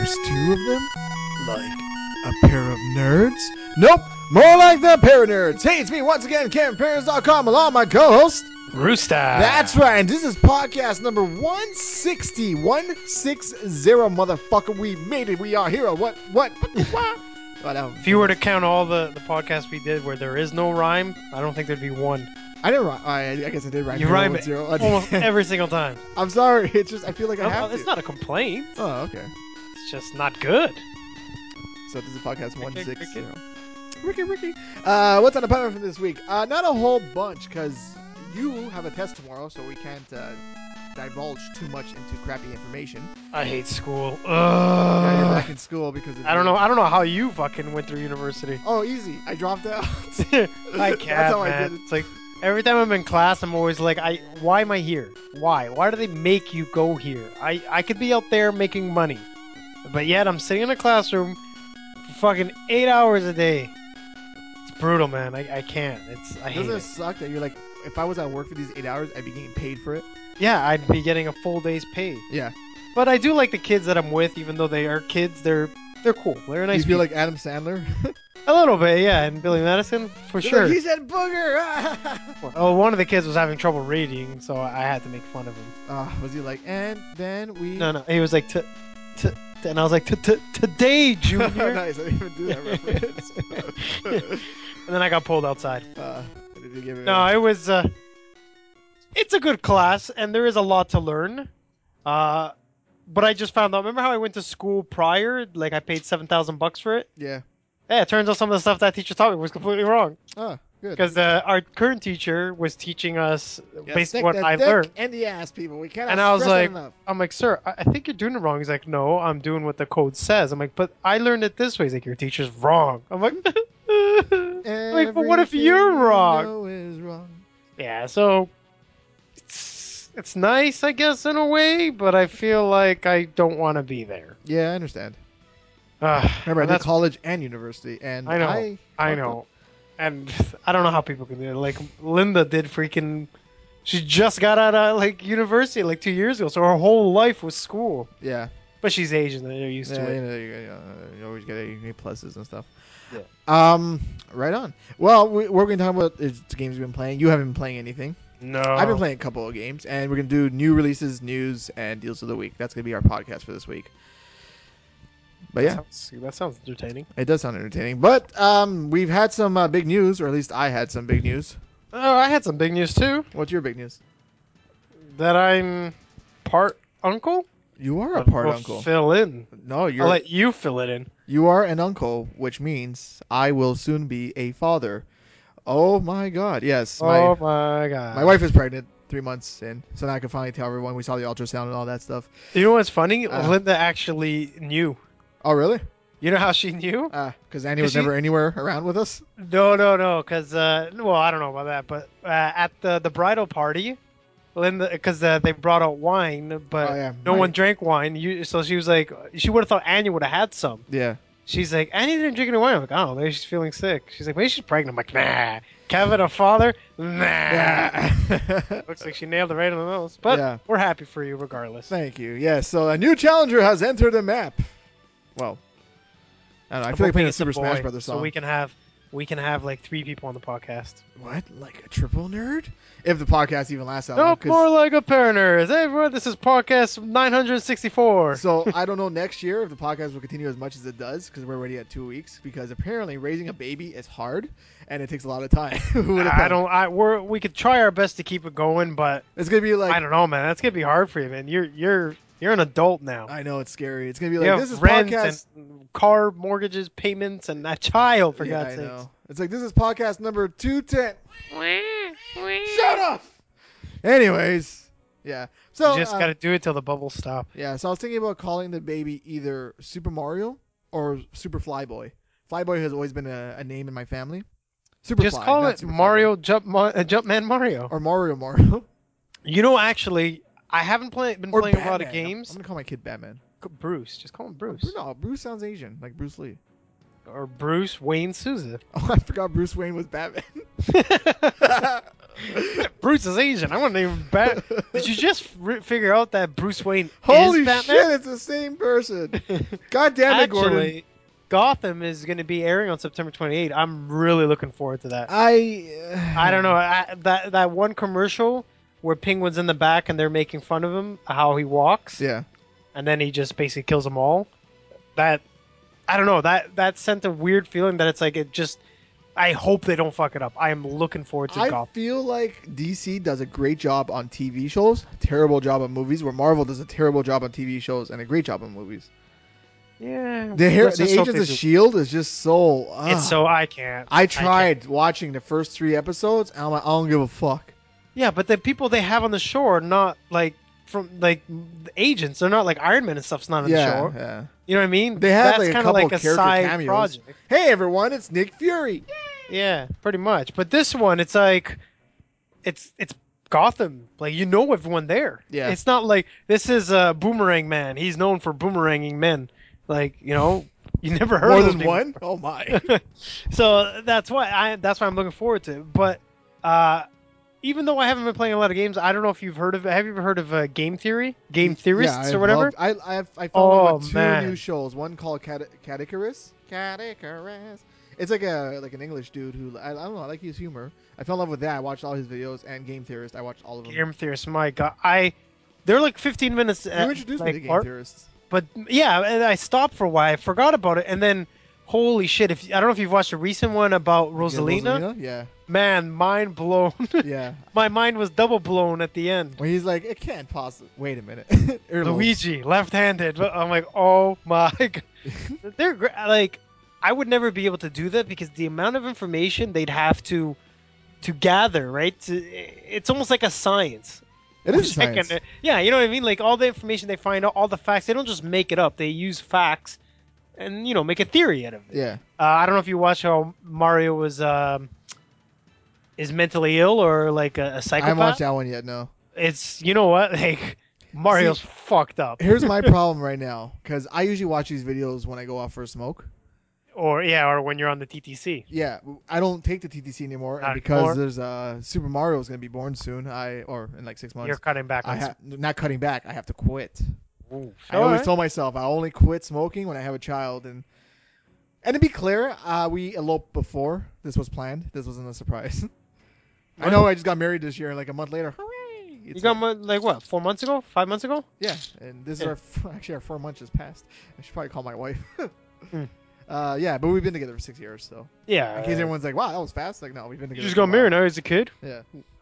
There's two of them? Like a pair of nerds? Nope, more like the Paranerds. Hey, it's me once again, KevinParents.com, along with my co-host, Rooster. That's right, and this is podcast number 160. 160, motherfucker. We made it. We are here. What? If you were to count all the podcasts we did where there is no rhyme, I don't think there'd be one. I didn't rhyme. I guess I did rhyme. You rhyme with zero. almost every single time. I'm sorry. It's just, I feel like I have to. It's not a complaint. Oh, okay. It's just not good. So this is podcast 160. Ricky. What's on the pipeline for this week? Not a whole bunch, because you have a test tomorrow, so we can't divulge too much into crappy information. I hate school. Yeah, you're back in school because of I don't know how you fucking went through university. Oh, easy. I dropped out. I can't, That's how man. I did it. It's like every time I'm in class, I'm always like, why am I here? Why? Why do they make you go here? I could be out there making money, but yet I'm sitting in a classroom for fucking 8 hours a day. It's brutal, man. I can't. I hate Doesn't it it. suck that you're like, if I was at work for these 8 hours, I'd be getting paid for it? Yeah, I'd be getting a full day's pay. Yeah. But I do like the kids that I'm with, even though they are kids. They're cool. They're nice. You feel like Adam Sandler? A little bit, yeah. And Billy Madison, for You're sure. like, he said booger! Well, one of the kids was having trouble reading, so I had to make fun of him. Was he like, and then we... No. He was like, and I was like, today, Junior. Nice, I didn't even do that reference. And then I got pulled outside. Did you give it No, it was... it's a good class, and there is a lot to learn. But I just found out, remember how I went to school prior? Like, I paid $7,000 for it? Yeah. Yeah, it turns out some of the stuff that teacher taught me was completely wrong. Oh, good. Because our current teacher was teaching us based on what I dick learned. and the ass, people. We cannot And I was stress that like, enough. I'm like, sir, I think you're doing it wrong. He's like, no, I'm doing what the code says. I'm like, but I learned it this way. He's like, your teacher's wrong. I'm like, but what if you're wrong? You know is wrong. Yeah, so it's nice, I guess, in a way, but I feel like I don't want to be there. Yeah, I understand. Remember, I did college and university, and I know. And I don't know how people can do it. Like, Linda did freaking... She just got out of, like, university, like, 2 years ago, so her whole life was school. Yeah. But she's Asian, and they're used to it. You always get A pluses and stuff. Yeah. Right on. Well, we're going to talk about the games we've been playing. You haven't been playing anything. No. I've been playing a couple of games, and we're going to do new releases, news, and deals of the week. That's going to be our podcast for this week. But yeah, that sounds entertaining. It does sound entertaining. But we've had some big news, or at least I had some big news. Oh, I had some big news too. What's your big news? That I'm part uncle. You are a part uncle. Fill in. No, I'll let you fill it in. You are an uncle, which means I will soon be a father. Oh my God! Yes. My God. My wife is pregnant. 3 months in, so now I can finally tell everyone we saw the ultrasound and all that stuff. You know what's funny? Linda actually knew. Oh, really? You know how she knew? Because Annie was never anywhere around with us? No. Because, well, I don't know about that, but at the bridal party, Linda, because they brought out wine, but no one drank wine. So she was like, she would have thought Annie would have had some. Yeah. She's like, Annie didn't drink any wine. I'm like, I don't know, maybe she's feeling sick. She's like, maybe she's pregnant. I'm like, nah. Kevin, a father? Nah. Looks like she nailed it right on the nose. But we're happy for you regardless. Thank you. Yes, so a new challenger has entered the map. Well, I don't know. I feel like playing a Super Smash Brothers song. So we can have like 3 people on the podcast. What? Like a triple nerd? If the podcast even lasts that long. long. More like a pair of nerds. Hey everyone, this is podcast 964. So I don't know next year if the podcast will continue as much as it does, because we're already at 2 weeks. Because apparently raising a baby is hard and it takes a lot of time. We could try our best to keep it going, but it's gonna be like, I don't know, man. That's gonna be hard for you, man. You're an adult now. I know, it's scary. It's gonna be like, this is rent podcast, and car mortgages, payments, and that child, for God's sake. It's like, this is podcast number 210. Shut up. Anyways, yeah. So you just gotta do it till the bubbles stop. Yeah. So I was thinking about calling the baby either Super Mario or Super Flyboy. Flyboy has always been a name in my family. Just call it Mario Jumpman Mario. Or Mario. You know, actually, I haven't been playing a lot of games. I'm gonna call my kid Batman. Bruce. Just call him Bruce. No, Bruce sounds Asian, like Bruce Lee. Or Bruce Wayne Souza. Oh, I forgot Bruce Wayne was Batman. Bruce is Asian. I wasn't even bat. Did you just figure out that Bruce Wayne Holy is shit! Batman? It's the same person. God damn it, Gordon. Actually, Gotham is going to be airing on September 28th. I'm really looking forward to that. I don't know. That one commercial where Penguin's in the back and they're making fun of him, how he walks, Yeah. and then he just basically kills them all. That I don't know. That sent a weird feeling that it's like it just. I hope they don't fuck it up. I am looking forward to I Gotham. feel like DC does a great job on TV shows, terrible job on movies, where Marvel does a terrible job on TV shows and a great job on movies. Yeah, The let's just hope Agents they of do. Shield is just so. It's so I can't. I can't. tried watching the first 3 episodes, and I'm like, I don't give a fuck. Yeah, but the people they have on the show are not like from like the agents. They're not like Iron Man and stuff's not on the show. Yeah. You know what I mean? They have That's like a kind couple of like of a character side cameos. project. Hey everyone, it's Nick Fury. Yeah, pretty much. But this one, it's like, it's Gotham. Like you know everyone there. Yeah. It's not like this is Boomerang Man. He's known for boomeranging men. Like you know, you never heard More of those than people. one? Oh my. So that's why I'm looking forward to. But even though I haven't been playing a lot of games, I don't know if you've heard of. Have you ever heard of Game Theory, Game Theorists, or whatever? I found Oh, out with 2 man. new shows. One called Cadicarus. It's like an English dude who I don't know. I like his humor. I fell in love with that. I watched all his videos, and Game Theorist. I watched all of them. Game Theorists, my God, they're like 15 minutes. You introduced me to Game apart. Theorists. But yeah, and I stopped for a while. I forgot about it, and then holy shit! I don't know if you've watched a recent one about Rosalina. Yeah, Man, mind blown. yeah. My mind was double blown at the end. When he's like, it can't possibly. Wait a minute. Luigi, left-handed. I'm like, oh my god. They're great. Like, I would never be able to do that because the amount of information they'd have to gather, right? It's almost like a science. It is science. Yeah, you know what I mean? Like all the information they find out, all the facts, they don't just make it up. They use facts and, make a theory out of it. Yeah. I don't know if you watch how Mario is mentally ill or like a psychopath. I haven't watched that one yet, no. It's, you know what? Like, Mario's fucked up. Here's my problem right now, because I usually watch these videos when I go out for a smoke. Or when you're on the TTC. Yeah, I don't take the TTC anymore, Not and because anymore? there's Super Mario is going to be born soon, or in like 6 months. You're cutting back on not cutting back. I have to quit. Ooh, I always told myself I only quit smoking when I have a child, and to be clear, we eloped before this was planned. This wasn't a surprise. I know I just got married this year, and like a month later, hooray! You got like what? 4 months ago? 5 months ago? Yeah, and this is our 4 months just passed. I should probably call my wife. Hmm. Yeah, but we've been together for 6 years, so Yeah. in case everyone's like, "Wow, that was fast," like, no, we've been You together. just for a got married while. now as a kid. Yeah,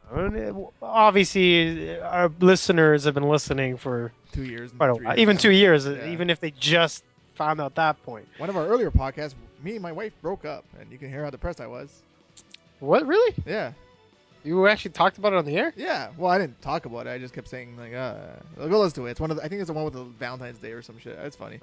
Obviously, our listeners have been listening for 2 years. quite a 3 while. years Even now. 2 years, Yeah. even if they just found out that point. One of our earlier podcasts, me and my wife broke up, and you can hear how depressed I was. What, really? Yeah, You actually talked about it on the air? yeah. Well, I didn't talk about it. I just kept saying like, go listen to it. It's one of I think it's the one with the Valentine's Day or some shit. It's funny.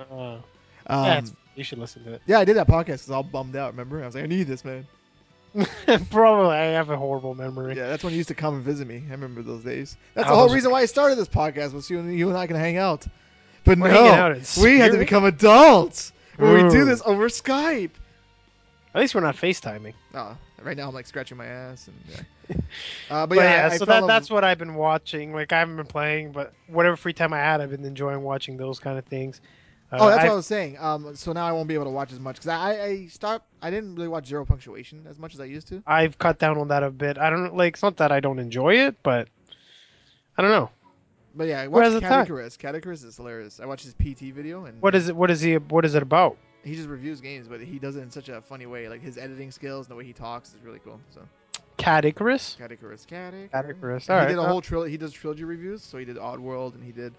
You should listen to Yeah, I did that podcast because I was all bummed out. Remember? I was like, I need this, man. it. Probably. I have a horrible memory. Yeah, that's when you used to come and visit me. I remember those days. That's I the whole was- reason why I started this podcast was you and I can hang out. But We're no, hanging out in we had to spirit? become adults. Where we do Ooh. this over Skype. At least we're not FaceTiming. Right now I'm like scratching my ass and yeah. But But yeah, so that's what I've been watching. Like I haven't been playing, but whatever free time I had, I've been enjoying watching those kind of things. Oh, that's what I was saying. So now I won't be able to watch as much because I stopped. I didn't really watch Zero Punctuation as much as I used to. I've cut down on that a bit. I don't like. It's not that I don't enjoy it, but I don't know. But yeah, I Where's watched the time? Cadicarus. Cadicarus is hilarious. I watched his PT video and What is it? What is he? What is it about? he just reviews games, but he does it in such a funny way. Like his editing skills and the way he talks is really cool. So Cat Icarus. Cadicarus. Icarus. And All he right. did a whole trilogy. He does trilogy reviews. So he did Oddworld and he did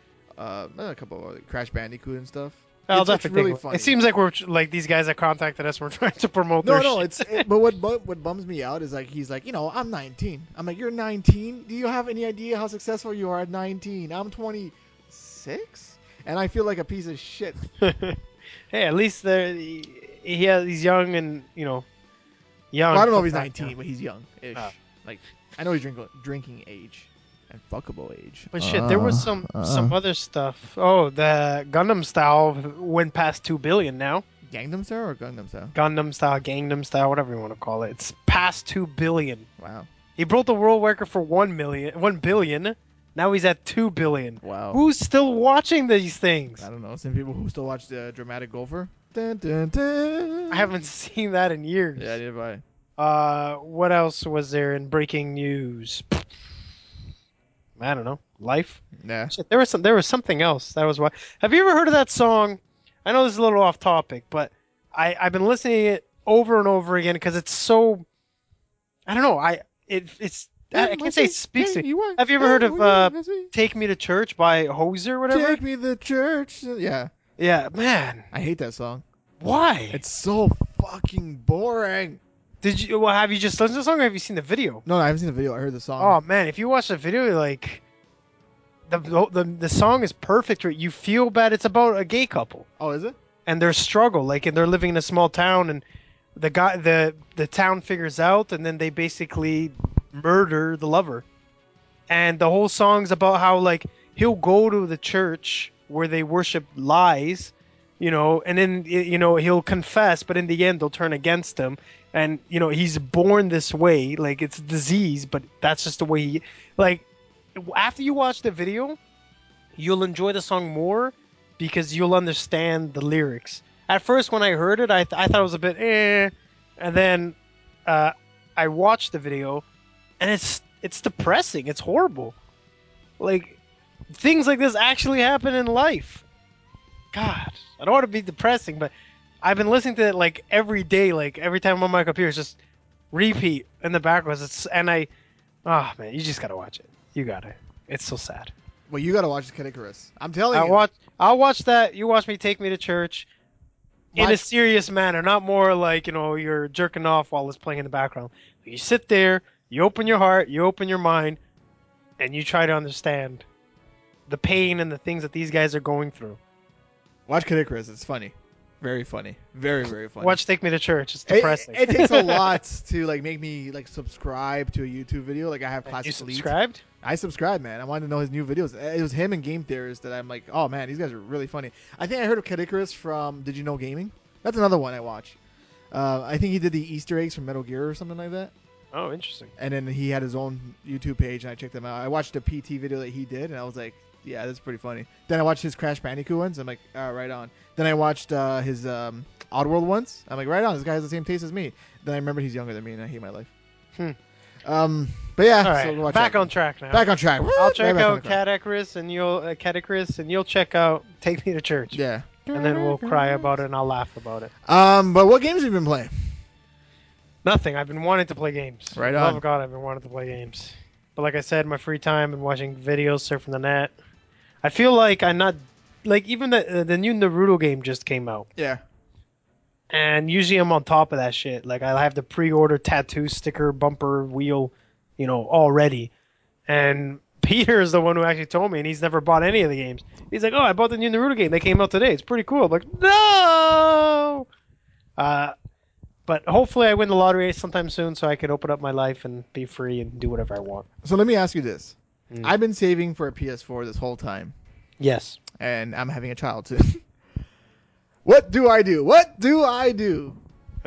a couple of Crash Bandicoot and stuff. I'll It's really funny. It seems like we're like these guys that contacted us. We're trying to promote. No, their no, shit. but what bums me out is like he's like, I'm 19. I'm like, you're 19? Do you have any idea how successful you are at 19? I'm 26, and I feel like a piece of shit. Hey, at least he's young and young. Well, I don't know if he's sometimes, 19, but he's young-ish. Oh. Like I know he's drinking age and fuckable age. But shit, there was some other stuff. Oh, the Gundam style went past 2 billion now. Gangnam Style or Gangnam Style? Gundam style, Gangnam style, whatever you want to call it. It's past 2 billion. Wow. He broke the world record for 1 billion. Now he's at 2 billion. Wow. Who's still watching these things? I don't know. Some people who still watch the Dramatic Golfer. Dun, dun, dun. I haven't seen that in years. Yeah, neither have I. What else was there in breaking news? I don't know. Life. Nah. Shit, there was something else. That was why. Have you ever heard of that song? I know this is a little off topic, but I've been listening to it over and over again because it's so. I don't know. I can't say it speaks to me. Have you ever heard of "Take Me to Church" by Hoser or whatever? Take me to church. Yeah. Yeah, man. I hate that song. Why? It's so fucking boring. Have you just listened to the song or have you seen the video? No, I haven't seen the video. I heard the song. Oh man, if you watch the video, like the song is perfect. You feel bad. It's about a gay couple Oh, is it? and their struggle. Like, and they're living in a small town, and the town figures out, and then they basically murder the lover. And the whole song's about how like he'll go to the church where they worship lies, and then he'll confess, but in the end they'll turn against him. And he's born this way, like it's a disease, but that's just the way he like. After you watch the video, you'll enjoy the song more because you'll understand the lyrics. At first, when I heard it, I thought it was a bit and then I watched the video, and it's depressing. It's horrible. Like, things like this actually happen in life. God, I don't want to be depressing, but I've been listening to it like every day, like every time I'm on my computer, it's just repeat in the background. Oh man, you just gotta watch it. You gotta. It's so sad. Well, you gotta watch Kid Icarus. I'm telling you. I'll watch that. You watch me take me to church in a Watch- serious manner, not more like you're jerking off while it's playing in the background. You sit there, you open your heart, you open your mind, and you try to understand the pain and the things that these guys are going through. Watch Kid Icarus. It's funny. Very funny. Very, very funny. Watch Take Me to Church. It's depressing. It takes a lot to like make me like subscribe to a YouTube video. Like I have Classic You Elite. subscribed? I subscribed, man. I wanted to know his new videos. It was him and Game Theorist that I'm like, oh man, these guys are really funny. I think I heard of Kid Icarus from Did You Know Gaming? That's another one I watch. I think he did the Easter eggs from Metal Gear or something like that. Oh, interesting. And then he had his own YouTube page, and I checked them out. I watched a PT video that he did, and I was like, yeah, that's pretty funny. Then I watched his Crash Bandicoot ones. I'm like, right on. Then I watched his Oddworld ones. I'm like, right on. This guy has the same taste as me. Then I remember he's younger than me, and I hate my life. But yeah, All right, so watch back that. on track now. Back on track. I'll check Right back on out the track. Catechris, and you'll check out Take Me to Church. Yeah. And then we'll cry about it, and I'll laugh about it. But what games have you been playing? Nothing. I've been wanting to play games. Right Love on. of God, I've been wanting to play games. But like I said, my free time, I've been watching videos, surfing the net. I feel like I'm not like even the new Naruto game just came out, Yeah. and usually I'm on top of that shit. Like I have the pre-order tattoo sticker, bumper, wheel, all ready. And Peter is the one who actually told me, and he's never bought any of the games. He's like, "Oh, I bought the new Naruto game. They came out today. It's pretty cool." I'm like, "No!" But hopefully I win the lottery sometime soon, so I can open up my life and be free and do whatever I want. So let me ask you this. Mm. I've been saving for a PS4 this whole time, Yes. and I'm having a child soon. What do I do? What do I do?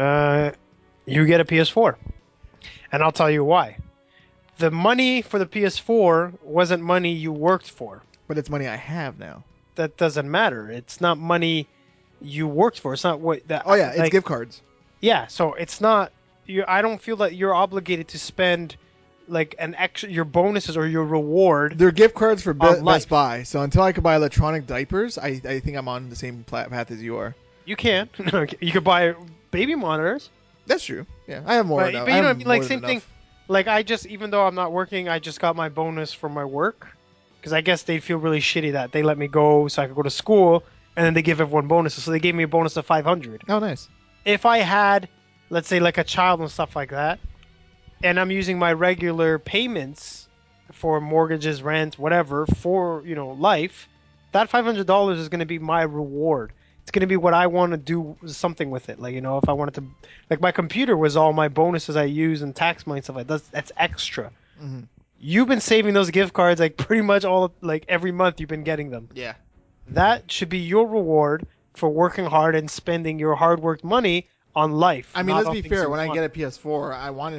You get a PS4, and I'll tell you why. The money for the PS4 wasn't money you worked for. But it's money I have now. That doesn't matter. It's not money you worked for. It's not what that. Oh yeah, it's like, gift cards. Yeah, so it's not. I don't feel that you're obligated to spend like an extra your bonuses or your reward. They're gift cards for On life. Best Buy. So until I could buy electronic diapers, I think I'm on the same path as you are. You can. You could buy baby monitors. That's true. Yeah, I have more. But, now. but I you know, have what I mean, like more same than thing. enough. Like even though I'm not working, I just got my bonus from my work because I guess they feel really shitty that they let me go so I could go to school, and then they give everyone bonuses. So they gave me a bonus of 500. Oh, nice. If I had, let's say, like a child and stuff like that, and I'm using my regular payments for mortgages, rent, whatever, for life, that $500 is going to be my reward. It's going to be what I want to do something with it. Like, if I wanted to, like my computer was all my bonuses I use and tax money and stuff like that. That's extra. Mm-hmm. You've been saving those gift cards like pretty much like every month you've been getting them. Yeah. That should be your reward for working hard and spending your hard worked money on life. I mean, not let's on be things fair. you When I want. get a PS4, I want it for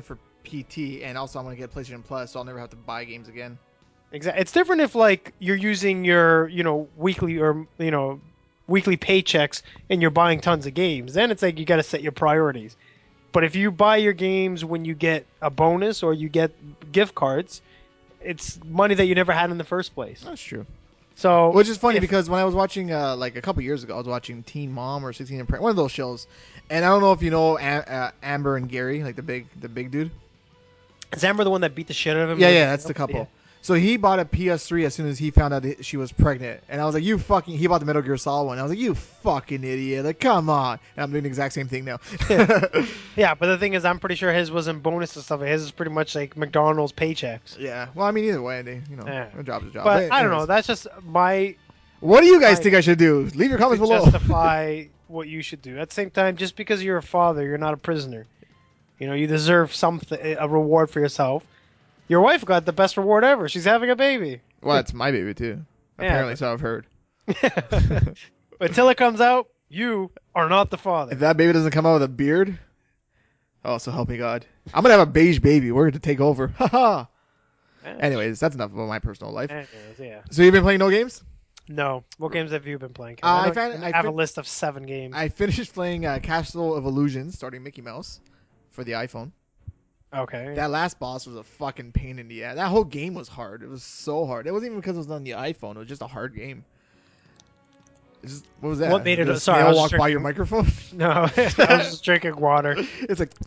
PT, and also I'm gonna get PlayStation Plus, so I'll never have to buy games again. Exactly. It's different if like you're using your weekly or weekly paychecks and you're buying tons of games. Then it's like you got to set your priorities. But if you buy your games when you get a bonus or you get gift cards, it's money that you never had in the first place. That's true. So, Which is funny because when I was watching, like a couple years ago, I was watching Teen Mom or 16 and Pregnant, one of those shows, and I don't know if you know Amber and Gary, like the big dude. is Amber the one that beat the shit out of him? Yeah, that's the couple. Yeah. So he bought a PS3 as soon as he found out she was pregnant, and I was like, "You fucking!" He bought the Metal Gear Solid one. I was like, "You fucking idiot!" Like, come on. And I'm doing the exact same thing now. Yeah, but the thing is, I'm pretty sure his wasn't bonus and stuff. His is pretty much like McDonald's paychecks. Yeah. Well, I mean, either way, Yeah. a job's a job. But I don't know. anyways, That's just my what do you guys my- think I should do? Leave your to comments below. justify what you should do. At the same time, just because you're a father, you're not a prisoner. You deserve something, a reward for yourself. Your wife got the best reward ever. She's having a baby. Well, it's my baby too. Yeah, Apparently, but- so I've heard. Until it comes out, you are not the father. If that baby doesn't come out with a beard, oh, so help me God. I'm going to have a beige baby. We're going to take over. Haha. Anyways, that's enough about my personal life. Anyways, yeah. So you've been playing no games? No. What games have you been playing? Ken? I I have a list of 7 games. I finished playing Castle of Illusions, starting Mickey Mouse, for the iPhone. Okay. That last boss was a fucking pain in the ass. That whole game was hard. It was so hard. It wasn't even because it was on the iPhone. It was just a hard game. What was that? What made it? Did a Sorry, I snail was walk just by your drinking- microphone? No, I was just drinking water. It's like,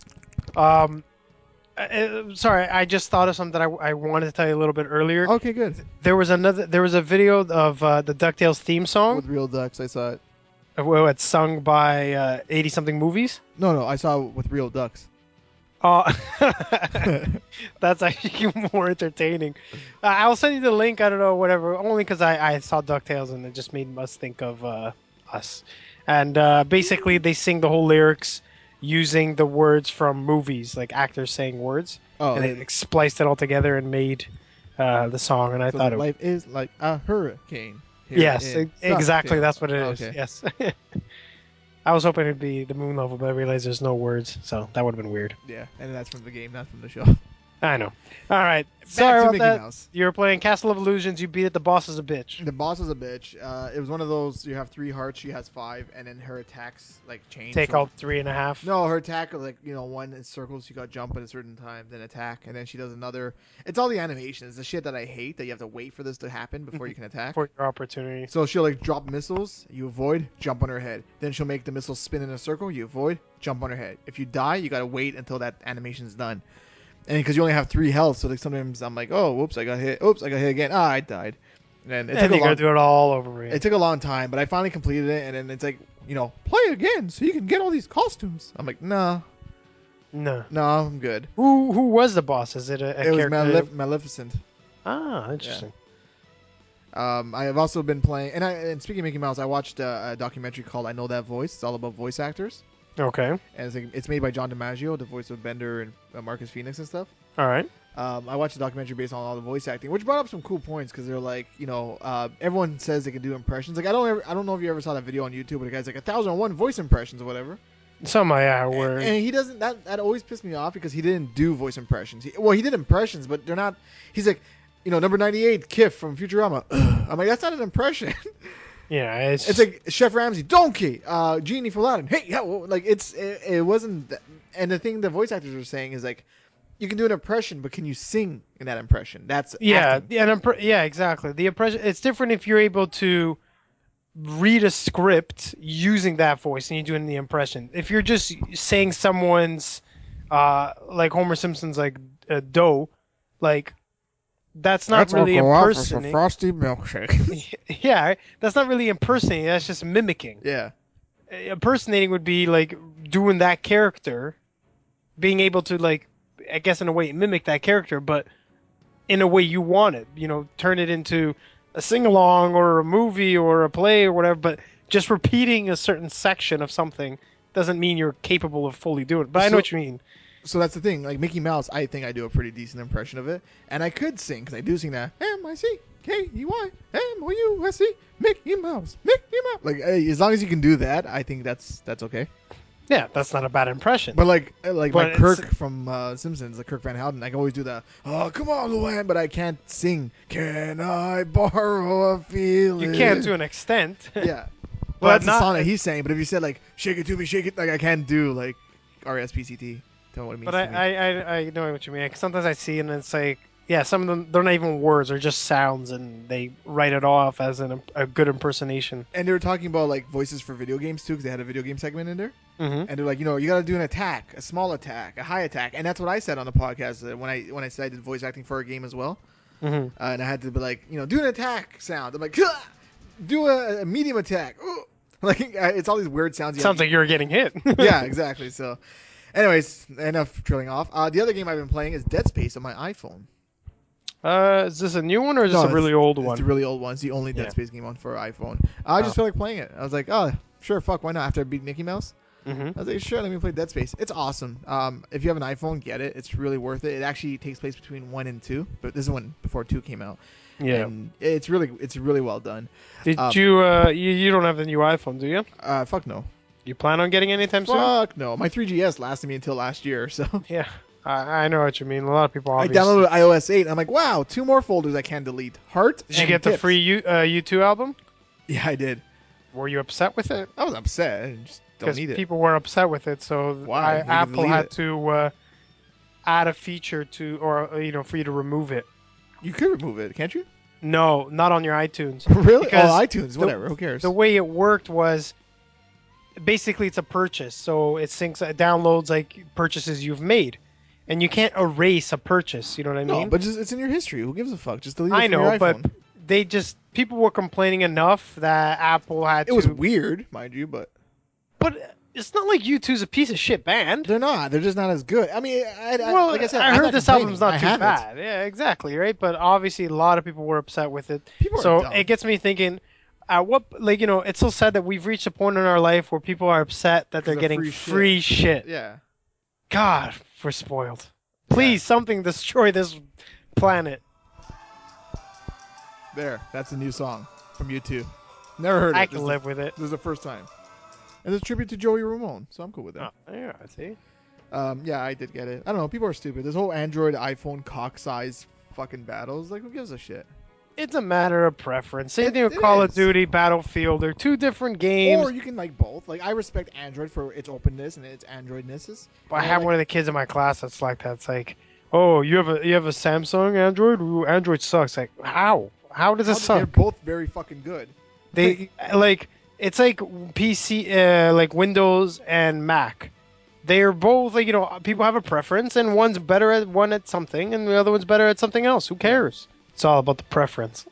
Sorry, I just thought of something I wanted to tell you a little bit earlier. okay, good. There was a video of the DuckTales theme song. With real ducks, I saw it. Well, it's sung by 80 something movies. No, I saw it with real ducks. That's actually more entertaining. I'll send you the link. I don't know, whatever. Only because I saw DuckTales and it just made us think of us. And basically, they sing the whole lyrics using the words from movies, like actors saying words, Oh, and they spliced it all together and made the song. And I so thought it. life is like a hurricane. Here Yes, in exactly. Suckdale. That's what it is. Okay. Yes. I was hoping it'd be the moon level, but I realized there's no words, so that would have been weird. Yeah, and that's from the game, not from the show. I know. All right. Back Sorry to about Mickey that. Mouse. You were playing Castle of Illusions. You beat it. The boss is a bitch. The boss is a bitch. It was one of those. You have 3 hearts. She has 5, and then her attacks like change. Take So- out 3.5. No, her attack like one in circles. You got jump at a certain time, then attack, and then she does another. It's all the animations, the shit that I hate. That you have to wait for this to happen before you can attack. For your opportunity. So she'll like drop missiles, you avoid, jump on her head. Then she'll make the missiles spin in a circle, you avoid, jump on her head. If you die, you gotta wait until that animation's done. And because you only have 3 health, so like sometimes I'm like, oh, whoops, I got hit. Oops, I got hit again. Ah, I died. And it And took a you gotta long. do it all over again. It took a long time, but I finally completed it. And then it's like, play again so you can get all these costumes. I'm like, no, No. I'm good. Who was the boss? Is it a It was character? Maleficent. Ah, interesting. I have also been playing, and speaking of Mickey Mouse, I watched a documentary called "I Know That Voice." It's all about voice actors, Okay. and it's made by John DiMaggio, the voice of Bender and Marcus Phoenix and stuff. All right. I watched a documentary based on all the voice acting, which brought up some cool points because they're like, everyone says they can do impressions. Like I don't know if you ever saw that video on YouTube, but the guy's like 1,001 voice impressions or whatever. Some were. And he doesn't. That always pissed me off because he didn't do voice impressions. He did impressions, but they're not. He's like, number 98, Kif from Futurama. I'm like, that's not an impression. Yeah, It's like Chef Ramsay, Donkey, Genie from Aladdin. Hey, yeah, well, like it wasn't. And the thing the voice actors were saying is like, you can do an impression, but can you sing in that impression? That's acting. yeah, exactly. The impression. It's different if you're able to read a script using that voice and you're doing the impression. If you're just saying someone's, like Homer Simpson's like dough, like that's not really impersonating. frosty milkshake. Yeah, that's not really impersonating. That's just mimicking. Yeah. Impersonating would be like doing that character, being able to like, I guess in a way mimic that character, but in a way you want it. Turn it into a sing-along or a movie or a play or whatever. But just repeating a certain section of something doesn't mean you're capable of fully doing it. But I know what you mean. So that's the thing. Like Mickey Mouse, I think I do a pretty decent impression of it, and I could sing because I do sing that MICKEYMOUSE Mickey Mouse, Mickey Mouse. Like as long as you can do that, I think that's okay. Yeah, that's not a bad impression. But like my But it's Kirk from Simpsons, like Kirk Van Houten, I can always do the "Oh, come on, Luann," but I can't sing. Can I borrow a feeling? you can to an extent. Yeah. Well, But that's the not. song that he's saying. But if you said like "Shake it to me, shake it," like I can't do like RSPCT. Don't know what it means But to me. I know what you mean. 'Cause sometimes I see and it's like, yeah, some of them they're not even words; they're just sounds, and they write it off as a good impersonation. And they were talking about like voices for video games too, because they had a video game segment in there. Mm-hmm. And they're like, you got to do an attack, a small attack, a high attack, and that's what I said on the podcast when I said I did voice acting for a game as well. Mm-hmm. And I had to be like, do an attack sound. I'm like, do a medium attack. Ooh. Like it's all these weird sounds. Sounds like you're getting hit. Yeah, exactly. So, anyways, enough drilling off. The other game I've been playing is Dead Space on my iPhone. Is this a new one or is this No, a really old It's one? the really old one. It's the only Dead Yeah. Space game on for iPhone. I just feel like playing it. I was like, oh, sure, fuck, why not? After I beat Mickey Mouse, Mm-hmm. I was like, sure, let me play Dead Space. It's awesome. If you have an iPhone, get it. It's really worth it. It actually takes place between 1 and 2, but this is one before 2 came out. Yeah. And it's really well done. Did um, you don't have the new iPhone, do you? Fuck no. You plan on getting anytime soon? Fuck no. My 3GS lasted me until last year, so Yeah. I know what you mean. A lot of people I obviously. downloaded iOS 8. And I'm like, wow, 2 more folders I can delete. Heart. Did you and get the tips. free U2 album? Yeah, I did. Were you upset with it? I was upset. I just don't Because need it. people were upset with it, so Why? You can Apple delete had it. to add a feature to, or for you to remove it. You could remove it, can't you? No, not on your iTunes. Really? Because Oh, iTunes, whatever. Who cares? The way it worked was basically it's a purchase, so it it downloads like purchases you've made, and you can't erase a purchase. You know what I no, mean? but just it's in your history. Who gives a fuck? Just delete it I from your know, but iPhone. people were complaining enough that Apple had It to. was weird, mind you, but But it's not like U2's a piece of shit band. they're not. They're just not as good. I mean, Well, like I said, I I'm heard not this complaining. album's not I too have it. bad. Yeah, exactly, right? But obviously, a lot of people were upset with it. People are So dumb. it gets me thinking, it's so sad that we've reached a point in our life where people are upset that they're of getting free free shit. Yeah. God, we're spoiled. Please, something destroy this planet. There. That's a new song from U2. Never heard it. I can live with it. This is the first time. And it's a tribute to Joey Ramone, so I'm cool with that. Oh, yeah, I see. Yeah, I did get it. I don't know. People are stupid. This whole Android iPhone cock size fucking battles. Like, who gives a shit? It's a matter of preference. Same It- thing with it Call of is. Duty, Battlefield. They're two different games. Or you can like both. Like, I respect Android for its openness and its Androidnesses. I have one of the kids in my class that's like that. It's like, oh, you have a Samsung Android? Ooh, Android sucks. Like, how? How does it They're suck? both very fucking good. They like it's like PC, like Windows and Mac. They are both like people have a preference, and one's better at one at something, and the other one's better at something else. Who cares? It's all about the preference.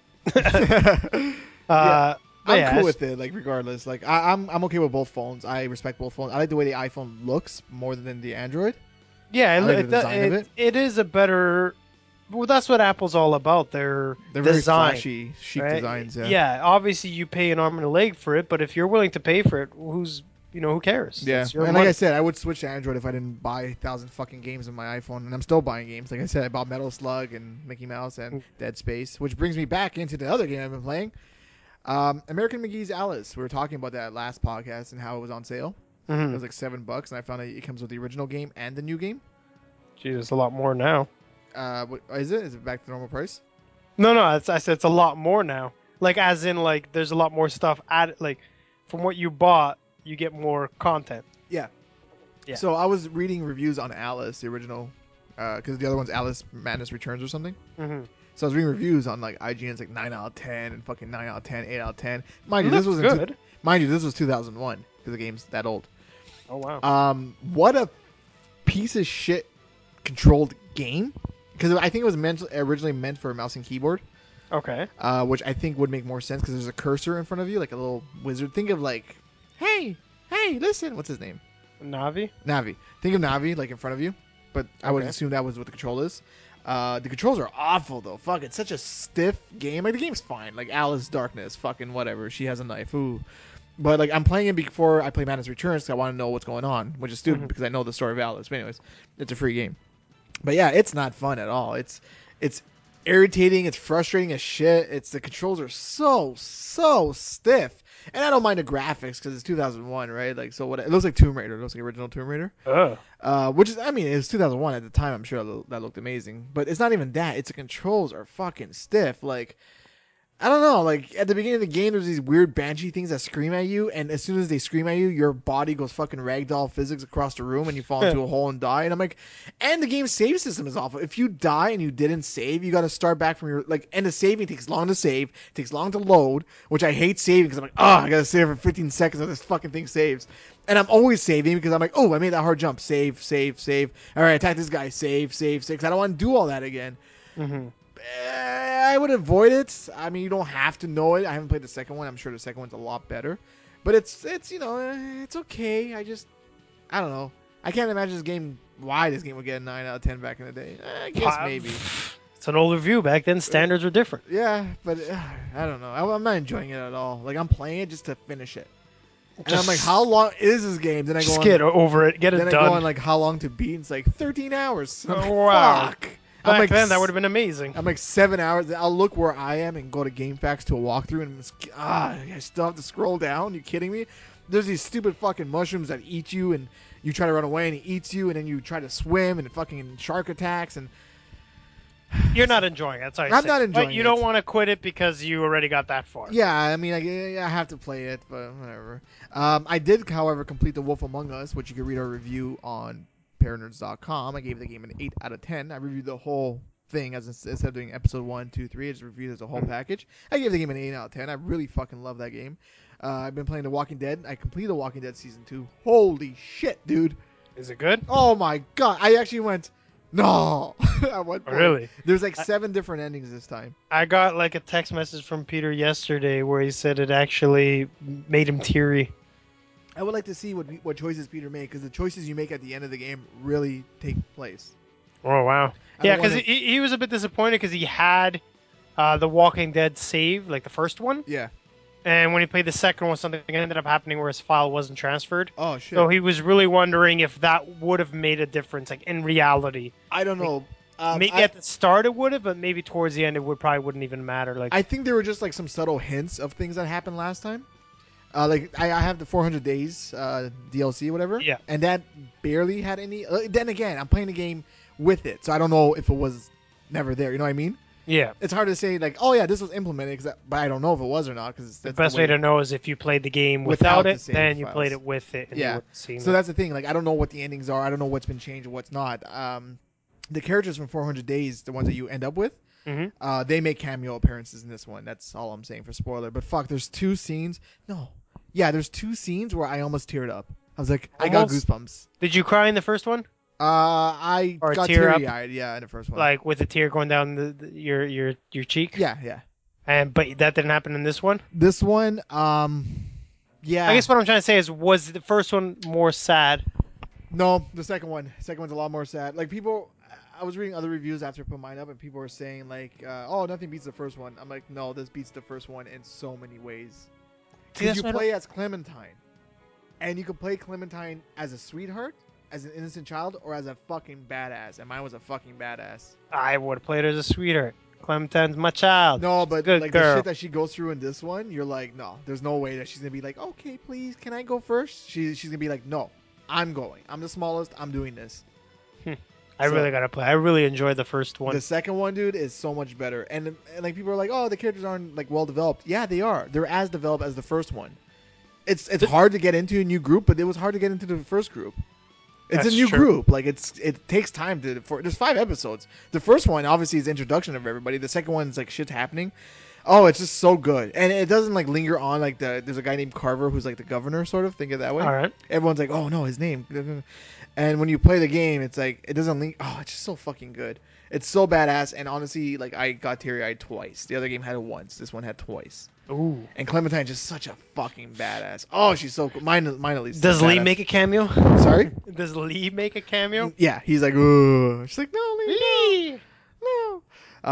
Yeah. But I'm yeah, cool with it, like regardless. Like I'm okay with both phones. I respect both phones. I like the way the iPhone looks more than the Android. yeah, I like the design of it. it is a better. Well, that's what Apple's all about. Their They're very design, flashy, chic right? designs. Yeah. Yeah, obviously you pay an arm and a leg for it, but if you're willing to pay for it, who cares? Yeah, It's your and money. like I said, I would switch to Android if I didn't buy 1,000 fucking games on my iPhone, and I'm still buying games. Like I said, I bought Metal Slug and Mickey Mouse and Dead Space, which brings me back into the other game I've been playing, American McGee's Alice. We were talking about that last podcast and how it was on sale. It Mhm. was like $7, and I found out it comes with the original game and the new game. Jesus, a lot more now. What is it? Is it back to normal price? No, I said it's a lot more now. Like as in like there's a lot more stuff added. Like from what you bought, you get more content. Yeah. Yeah. So I was reading reviews on Alice, the original, because the other one's Alice Madness Returns or something. Mm-hmm. So I was reading reviews on like IGN's like 9 out of 10 and fucking 9 out of 10, 8 out of 10. Mind you, this was good. mind you, this was 2001 because the game's that old. Oh wow. What a piece of shit controlled game. Because I think it was originally meant for a mouse and keyboard, Okay. which I think would make more sense because there's a cursor in front of you, like a little wizard. Think of like, hey, listen, what's his name? Navi. Navi. Think of Navi like in front of you, but I would Okay. assume that was what the control is. The controls are awful though. Fuck, it's such a stiff game. Like the game's fine. Like Alice Darkness, fucking whatever. She has a knife. Ooh. But like I'm playing it before I play Madness Returns because I want to know what's going on, which is stupid Mhm. because I know the story of Alice. But anyways, it's a free game. But yeah, it's not fun at all. It's irritating. It's frustrating as shit. The controls are so stiff, and I don't mind the graphics because it's 2001, right? Like, so what? It looks like Tomb Raider. It looks like original Tomb Raider. Which is, I mean, it was 2001 at the time. I'm sure that looked amazing, but it's not even that. It's the controls are fucking stiff. Like, I don't know. Like at the beginning of the game, there's these weird banshee things that scream at you, and as soon as they scream at you, your body goes fucking ragdoll physics across the room, and you fall into a hole and die. And I'm like, and the game's save system is awful. If you die and you didn't save, you got to start back from your like. And the saving takes long to save, takes long to load, which I hate saving because I'm like, oh, I gotta save for 15 seconds, and this fucking thing saves. And I'm always saving because I'm like, oh, I made that hard jump, save, save, save. All right, attack this guy, save, save, save. Because I don't want to do all that again. Mm-hmm. I would avoid it. I mean, you don't have to know it. I haven't played the second one. I'm sure the second one's a lot better, but it's it's okay. I don't know. I can't imagine why this game would get a 9 out of 10 back in the day. I guess maybe. It's an older view. Back then, standards were different. Yeah, but I don't know. I'm not enjoying it at all. Like I'm playing it just to finish it, and I'm like, how long is this game? Then I go on, get over it, get it then done. I go on like how long to beat. And it's like 13 hours. I'm like, wow. Fuck. Back I'm like, then, that would have been amazing. I'm like 7 hours. I'll look where I am and go to GameFAQs to a walkthrough, and I still have to scroll down. You kidding me? There's these stupid fucking mushrooms that eat you, and you try to run away, and he eats you, and then you try to swim, and fucking shark attacks, and you're not enjoying it. That's all I'm not enjoying it. But you don't want to quit it because you already got that far. Yeah, I mean, I have to play it, but whatever. I did, however, complete The Wolf Among Us, which you can read our review on paranerds.com. I gave the game an 8 out of 10. I reviewed the whole thing instead of doing episode 1, 2, 3. I just reviewed it as a whole package. I gave the game an 8 out of 10. I really fucking love that game. I've been playing The Walking Dead. I completed The Walking Dead season 2. Holy shit, dude! Is it good? Oh my god! I actually went, no. At one point. Really? There's like 7 different endings this time. I got like a text message from Peter yesterday where he said it actually made him teary. I would like to see what choices Peter made, because the choices you make at the end of the game really take place. Oh, wow. Yeah, because he was a bit disappointed because he had The Walking Dead save, like the first one. Yeah. And when he played the second one, something ended up happening where his file wasn't transferred. Oh, shit. So he was really wondering if that would have made a difference, like in reality. I don't know. Maybe at the start it would have, but maybe towards the end it probably wouldn't even matter. Like I think there were just like some subtle hints of things that happened last time. Like I have the 400 Days DLC, or whatever. Yeah. And that barely had any. Then again, I'm playing the game with it, so I don't know if it was never there. You know what I mean? Yeah. It's hard to say like, oh yeah, this was implemented, but I don't know if it was or not, because the best way to know is if you played the game without it, then you played it with it. And yeah. So that's the thing. Like I don't know what the endings are. I don't know what's been changed and what's not. The characters from 400 Days, the ones that you end up with, they make cameo appearances in this one. That's all I'm saying for spoiler. But fuck, there's 2 scenes. No. Yeah, there's 2 scenes where I almost teared up. I was like, I got goosebumps. Did you cry in the first one? I got teary-eyed, yeah, in the first one. Like with a tear going down your cheek? Yeah. But that didn't happen in this one? This one, yeah. I guess what I'm trying to say is, was the first one more sad? No, the second one. The second one's a lot more sad. Like I was reading other reviews after I put mine up, and people were saying like, oh, nothing beats the first one. I'm like, no, this beats the first one in so many ways. Because you play as Clementine, and you can play Clementine as a sweetheart, as an innocent child, or as a fucking badass. And mine was a fucking badass. I would have played her as a sweetheart. Clementine's my child. No, but good like girl. The shit that she goes through in this one, you're like, no, there's no way that she's gonna be like, okay, please, can I go first? She's gonna be like, no, I'm going. I'm the smallest. I'm doing this. I really gotta play. I really enjoyed the first one. The second one, dude, is so much better. And like people are like, oh, the characters aren't like well developed. Yeah, they are. They're as developed as the first one. It's hard to get into a new group, but it was hard to get into the first group. It's a new group. Like it takes time there's 5 episodes. The first one obviously is introduction of everybody. The second one is like shit's happening. Oh, it's just so good. And it doesn't like linger on like there's a guy named Carver who's like the governor, sort of. Think of it that way. All right. Everyone's like, oh no, his name. And when you play the game, it's like it doesn't link. Oh, it's just so fucking good. It's so badass. And honestly, like I got teary-eyed twice. The other game had it once. This one had twice. Ooh. And Clementine's just such a fucking badass. Oh, she's so cool. Mine at least. Does Lee make a cameo? Sorry? Does Lee make a cameo? Yeah, he's like, ooh. She's like, no, Lee. No.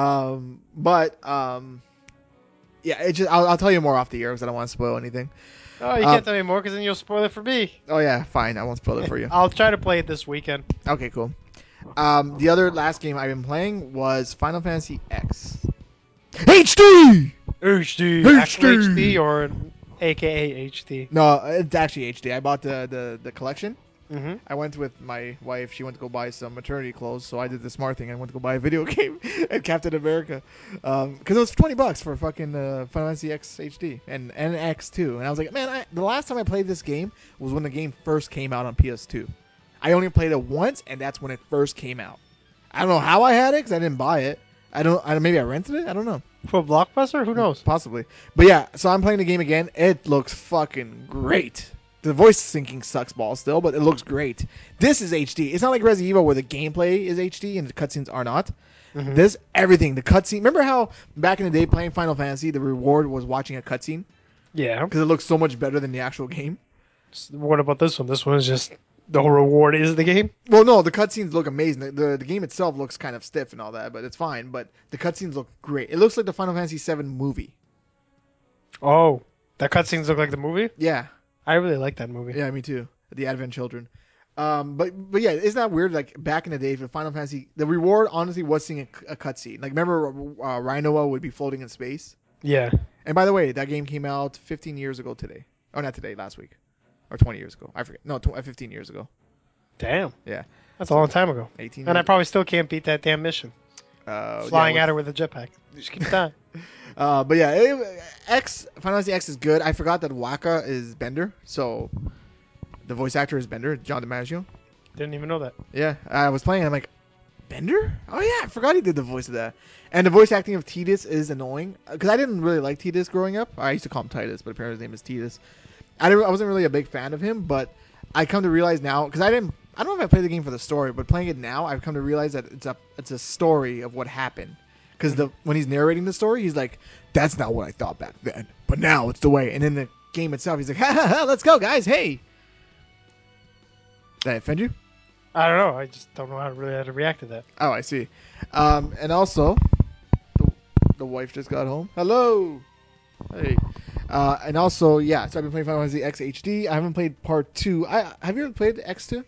Yeah, it just I'll tell you more off the air because I don't want to spoil anything. Oh, you can't tell me more because then you'll spoil it for me. Oh yeah, fine. I won't spoil it for you. I'll try to play it this weekend. Okay, cool. The other last game I've been playing was Final Fantasy X HD. HD, actual HD. HD or AKA HD. No, it's actually HD. I bought the collection. Mm-hmm. I went with my wife. She went to go buy some maternity clothes, so I did the smart thing. I went to go buy a video game at Captain America, because it was $20 for fucking Final Fantasy X HD and X2. And I was like, man, the last time I played this game was when the game first came out on PS2. I only played it once, and that's when it first came out. I don't know how I had it because I didn't buy it. Maybe I rented it. I don't know. For Blockbuster, who knows? Possibly. But yeah, so I'm playing the game again. It looks fucking great. The voice syncing sucks balls still, but it looks great. This is HD. It's not like Resident Evil where the gameplay is HD and the cutscenes are not. Mm-hmm. This, everything. The cutscene. Remember how back in the day playing Final Fantasy, the reward was watching a cutscene? Yeah. Because it looks so much better than the actual game. What about this one? This one is just the whole reward is the game. Well, no, the cutscenes look amazing. The game itself looks kind of stiff and all that, but it's fine. But the cutscenes look great. It looks like the Final Fantasy VII movie. Oh, the cutscenes look like the movie. Yeah. I really like that movie. Yeah, me too. The Advent Children. But yeah, isn't that weird? Like back in the day for Final Fantasy, the reward honestly was seeing a cutscene. Like remember, Rhinoa would be floating in space. Yeah. And by the way, that game came out 15 years ago today. Oh, not today, last week, or 20 years ago. I forget. No, 15 years ago. Damn. Yeah, That's a long time ago. 18. And I years probably still can't beat that damn mission. Flying yeah, at her with a jetpack. Just keep that. But yeah, Final Fantasy X is good. I forgot that Waka is Bender, so the voice actor is Bender, John DiMaggio. Didn't even know that. Yeah, I was playing. I'm like, Bender? Oh yeah, I forgot he did the voice of that. And the voice acting of Tidus is annoying because I didn't really like Tidus growing up. I used to call him Titus, but apparently his name is Tidus. I wasn't really a big fan of him, but I come to realize now because I don't know if I played the game for the story, but playing it now, I've come to realize that it's a story of what happened. Because when he's narrating the story, he's like, "That's not what I thought back then, but now it's the way." And in the game itself, he's like, "Ha ha ha! Let's go, guys! Hey!" Did I offend you? I don't know. I just don't know how to react to that. Oh, I see. And also, the wife just got home. Hello. Hey. And also, yeah. So I've been playing Final Fantasy X HD. I haven't played Part 2. Have you ever played X2?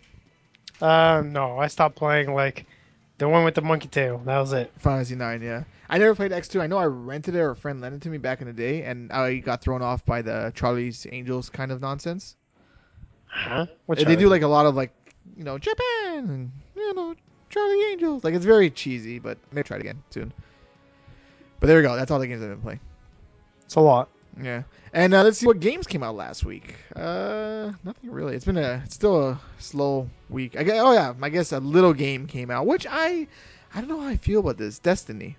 No, I stopped playing like the one with the monkey tail. That was it. Final Fantasy 9, yeah. I never played X2. I know I rented it or a friend lent it to me back in the day, and I got thrown off by the Charlie's Angels kind of nonsense. Huh? They do like a lot of like, Japan and, Charlie Angels. Like, it's very cheesy, but maybe try it again soon. But there we go. That's all the games I've been playing. It's a lot. Yeah. And let's see what games came out last week. Nothing really. It's still a slow week. I guess a little game came out, which I don't know how I feel about this. Destiny.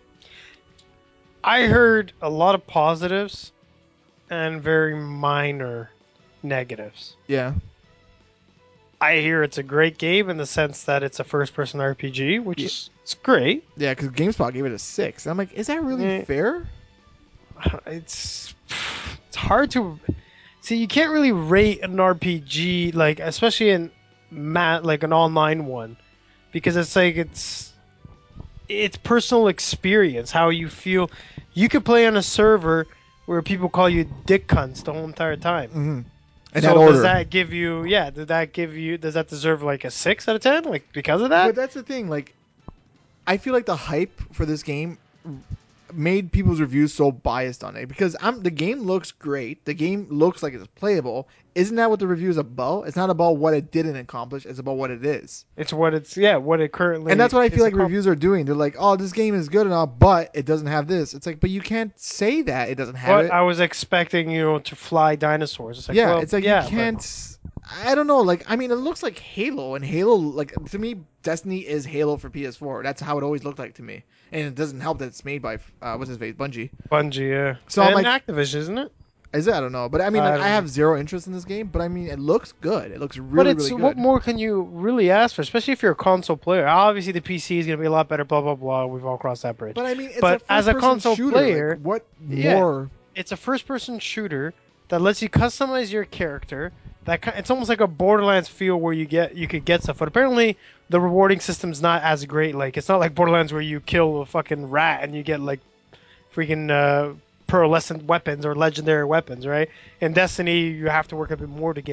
I heard a lot of positives and very minor negatives. Yeah. I hear it's a great game in the sense that it's a first-person RPG, which is it's great. Yeah, because GameSpot gave it a 6. I'm like, is that really fair? It's hard to see. You can't really rate an RPG like, especially in like an online one, because it's like it's personal experience, how you feel. You could play on a server where people call you dick cunts the whole entire time. Mm-hmm. In so that order. does that give you? Yeah, does that deserve like a 6 out of 10? Like because of that? But that's the thing. Like, I feel like the hype for this game made people's reviews so biased on it because the game looks great. The game looks like it's playable. Isn't that what the review is about? It's not about what it didn't accomplish. It's about what it is. It's what it currently. And that's what I feel like reviews are doing. They're like, "Oh, this game is good enough, but it doesn't have this." It's like, but you can't say that it doesn't have it. I was expecting to fly dinosaurs. It's like, yeah, well, it's like you can't. I don't know. Like, I mean, it looks like Halo, and Halo, like to me, Destiny is Halo for PS4. That's how it always looked like to me. And it doesn't help that it's made by what's his face, Bungie. Bungie, yeah. So and I'm like, Activision, isn't it? Is it? I don't know. But I mean, I have zero interest in this game. But I mean, it looks good. It looks really, really good. What more can you really ask for? Especially if you're a console player. Obviously, the PC is going to be a lot better. Blah blah blah. We've all crossed that bridge. But I mean, as a console shooter, player, like, what more? It's a first-person shooter that lets you customize your character. It's almost like a Borderlands feel where you could get stuff. But apparently, the rewarding system's not as great. Like it's not like Borderlands where you kill a fucking rat and you get like freaking pearlescent weapons or legendary weapons, right? In Destiny, you have to work a bit more to get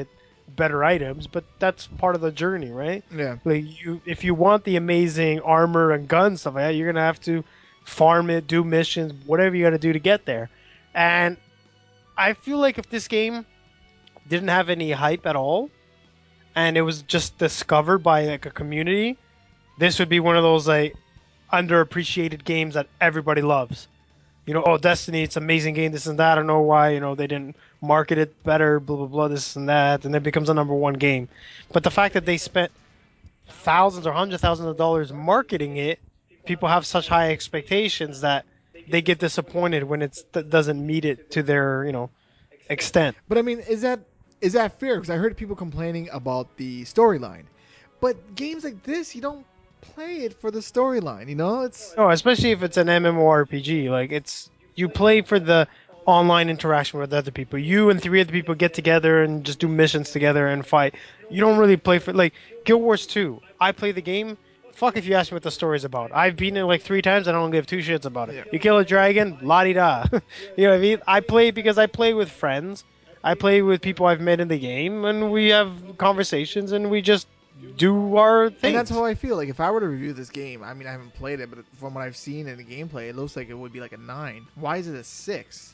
better items, but that's part of the journey, right? Yeah. Like if you want the amazing armor and guns stuff like that, you're gonna have to farm it, do missions, whatever you got to do to get there. And I feel like if this game didn't have any hype at all, and it was just discovered by like a community, this would be one of those like underappreciated games that everybody loves. Oh, Destiny, it's an amazing game, this and that. I don't know why, they didn't market it better, blah, blah, blah, this and that, and it becomes a number one game. But the fact that they spent thousands or hundreds of thousands of dollars marketing it, people have such high expectations that they get disappointed when it doesn't meet it to their, extent. But I mean, is that fair? Because I heard people complaining about the storyline, but games like this, you don't play it for the storyline. It's No, especially if it's an MMORPG. Like you play for the online interaction with other people. You and three other people get together and just do missions together and fight. You don't really play for like Guild Wars 2. I play the game. Fuck if you ask me what the story's about. I've beaten it like 3 times. I don't give two shits about it. Yeah. You kill a dragon, la di da. You know what I mean? I play because I play with friends. I play with people I've met in the game, and we have conversations, and we just do our And that's things. how I feel. Like if I were to review this game, I mean, I haven't played it, but from what I've seen in the gameplay, it looks like it would be like a 9. Why is it a 6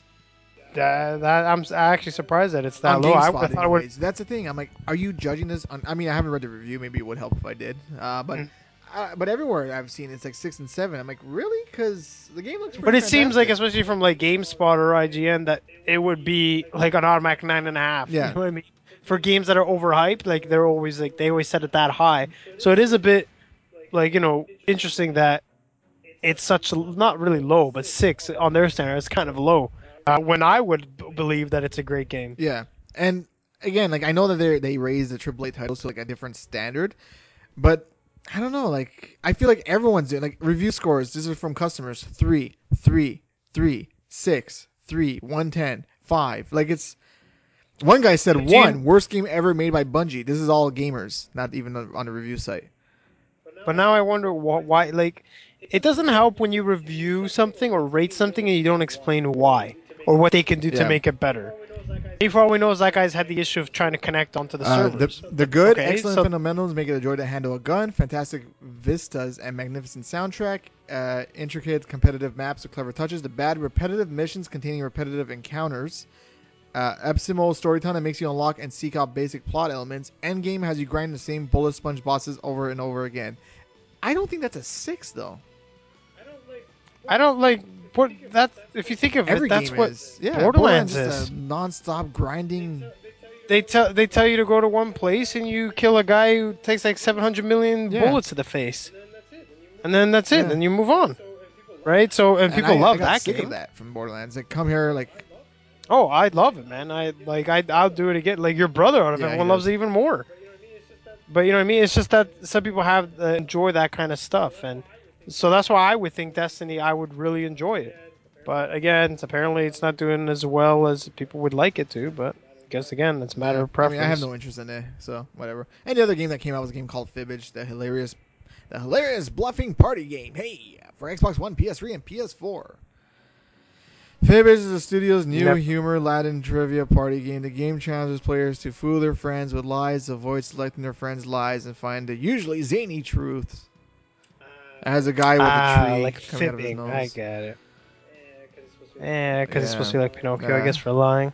I'm actually surprised that it's that on low. I GameSpot? thought it would. Anyways, that's the thing. I'm like, are you judging this on? I mean, I haven't read the review. Maybe it would help if I did. But everywhere I've seen it's like 6 and 7. I'm like, really? Because the game looks But pretty it seems like, fantastic. especially from like GameSpot or IGN, that it would be like an automatic 9.5. You Yeah. know what I mean? For games that are overhyped, like they always set it that high. So it is a bit like interesting that it's such not really low, but 6 on their standard is kind of low. When I would believe that it's a great game. Yeah, and again, like I know that they raised the AAA titles to like a different standard, but I don't know. Like I feel like everyone's doing like review scores. This is from customers: 3, 3, 3, 6, 3, 110, 5. Like it's one guy said Do you? worst game ever made by Bungie. This is all gamers, not even on a review site. But now I wonder why. Like, it doesn't help when you review something or rate something and you don't explain why or what they can do to Yeah. make it better. Maybe for all we know, is that guy's had the issue of trying to connect onto the The servers. the good, Okay, excellent so fundamentals make it a joy to handle a gun. Fantastic vistas and magnificent soundtrack. Intricate competitive maps with clever touches. The bad, repetitive missions containing repetitive encounters. Abysmal storytelling that makes you unlock and seek out basic plot elements. Endgame has you grind the same bullet sponge bosses over and over again. I don't think that's a 6 though. I don't like what that. If you think of it, Every that's game what is. Yeah, Borderlands Borderlands is just a is. non-stop grinding. They tell you to go to one place and you kill a guy who takes like 700 million Yeah, bullets to the face, and then that's it. yeah. Then you move on, right? So and And people I love got that sick of game. that from Borderlands. Like come here, like Oh, I love it, man. I'll do it again. Like your brother out of yeah, he everyone loves does. it even more. But you know what I mean? It's just that some people have enjoy that kind of stuff, and so that's why I would think Destiny. I would really enjoy it. But again, apparently it's not doing as well as people would like it to. But I guess again, it's a matter Yeah, of I mean, I have preference. no interest in it, so whatever. And the other game that came out was a game called Fibbage, the hilarious bluffing party game. Hey, for Xbox One, PS3, and PS4. Fibbage is the studio's new Never. humor Latin trivia party game. The game challenges players to fool their friends with lies, avoid selecting their friends' lies, and find the usually zany truths. It has a guy with a tree Like coming out of his fibbing. I nose. get it. Yeah, because it's supposed Yeah. to be like Pinocchio, I Uh, guess, for lying.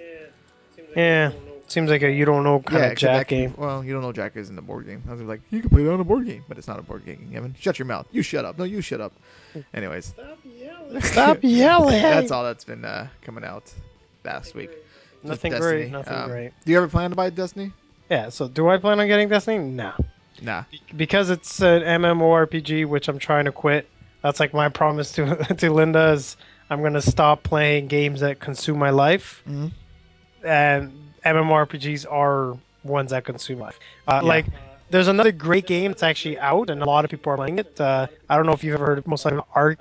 Yeah, seems like a you don't know kind Yeah, of except that Jack could be. game. Well, you don't know Jack is in the board game. I was like, you can play that on a board game, but it's not a board game, Kevin. Shut your mouth. You shut up. No, you shut up. Anyways, Stop that's yelling. all that's been coming out last week. Just Nothing great. Destiny. Nothing great. Do you ever plan to buy Destiny? Yeah. So do I plan on getting Destiny? No. Nah. Because it's an MMORPG, which I'm trying to quit. That's like my promise to to Linda is I'm gonna stop playing games that consume my life, Mm-hmm. and MMORPGs are ones that consume life. Yeah. Like there's another great game that's actually out, and a lot of people are playing it. I don't know if you've ever heard of most like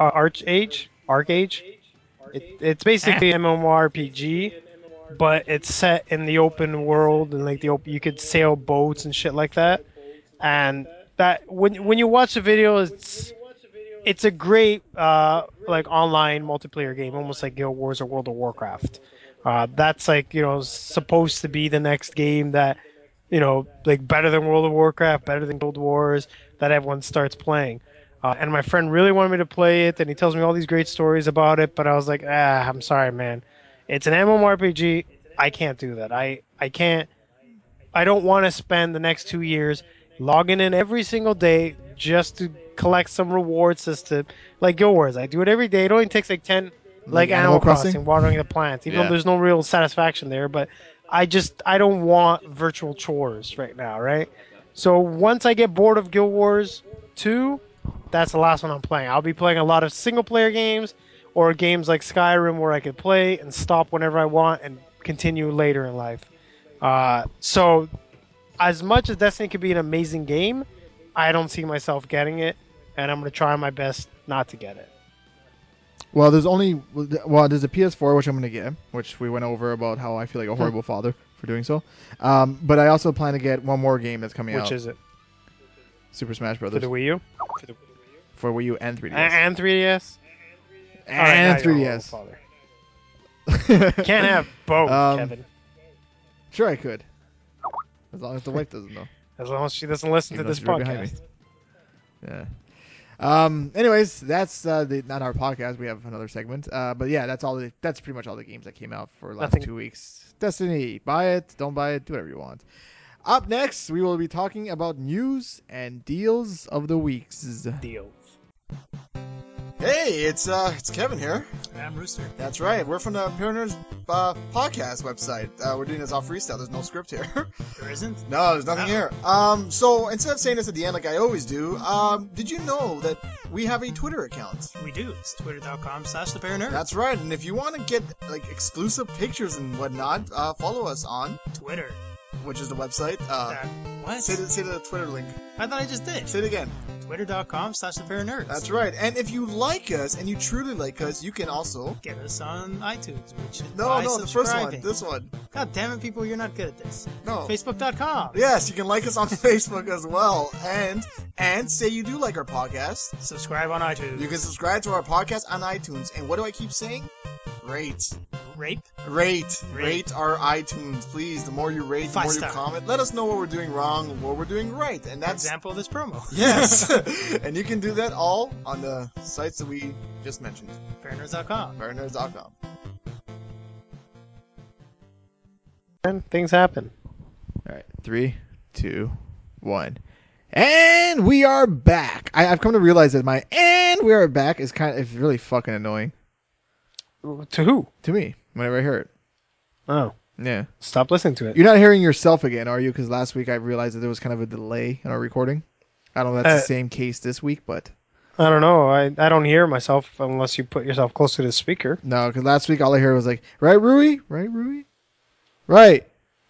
Arc Age. It's Eh. basically an MMORPG, but it's set in the open world and like you could sail boats and shit like that. And that when you watch the video, it's a great like online multiplayer game, almost like Guild Wars or World of Warcraft. That's like supposed to be the next game that like better than World of Warcraft, better than Guild Wars, that everyone starts playing. And my friend really wanted me to play it, and he tells me all these great stories about it. But I was like, I'm sorry, man. It's an MMORPG. I can't do that. I can't. I don't want to spend the next 2 years logging in every single day just to collect some reward system like Guild Wars. I do it every day. It only takes like 10, Like like Animal Animal Crossing. Crossing, watering the plants, even though Yeah. there's no real satisfaction there. But I don't want virtual chores right now, right? So once I get bored of Guild Wars 2, that's the last one I'm playing. I'll be playing a lot of single player games or games like Skyrim where I can play and stop whenever I want and continue later in life. So as much as Destiny could be an amazing game, I don't see myself getting it, and I'm going to try my best not to get it. Well, there's a PS4 which I'm gonna get, which we went over about how I feel like a horrible father for doing so. But I also plan to get one more game that's coming Which out, is it? Super Smash For Brothers, the Wii U? for Wii U and 3DS And 3DS? All right, now and you're a horrible 3DS. father. Can't have both, Kevin. Sure, I could, as long as the wife doesn't know, As long as she doesn't listen even to though this she's right behind me. podcast. Yeah. Anyways, that's not our podcast. We have another segment. But yeah, that's pretty much all the games that came out for the last Nothing. 2 weeks. Destiny, buy it, don't buy it, do whatever you want. Up next, we will be talking about news and deals of the weeks. Deals. Hey, it's Kevin here. I'm Rooster. That's right. We're from the Pure Nerds podcast website. We're doing this off freestyle. There's no script here. There isn't? No, there's nothing here. So instead of saying this at the end like I always do, did you know that we have a Twitter account? We do. It's twitter.com/thepairnerds. That's right. And if you want to get like exclusive pictures and whatnot, follow us on, Twitter. which is the website. What? Say the Twitter link. I thought I just did. Say it again. Twitter.com/thepairnerds. That's right. And if you like us and you truly like us, you can also. Get us on iTunes, which No, the first one. This one. God damn it, people, you're not good at this. No. Facebook.com. Yes, you can like us on Facebook as well, and say you do like our podcast. Subscribe on iTunes. You can subscribe to our podcast on iTunes. And what do I keep saying? Rate Rape. our iTunes, please. The more you rate, the 5 more you star. comment. Let us know what we're doing wrong, what we're doing right, and that's Example of this promo. yes. And you can do that all on the sites that we just mentioned. Pairnerds.com. Fairnerds.com. And things happen. All right, 3, 2, 1. And we are back. I've come to realize that my "and we are back" is it's really fucking annoying To who? to me whenever I hear it. Oh, Yeah. stop listening to it. You're not hearing yourself again, are you? Because last week I realized that there was kind of a delay in our recording. I don't know if that's the same case this week, but I don't know. I don't hear myself unless you put yourself close to the speaker. no, because last week all I heard was like, right, Rui? Right, Rui? Right.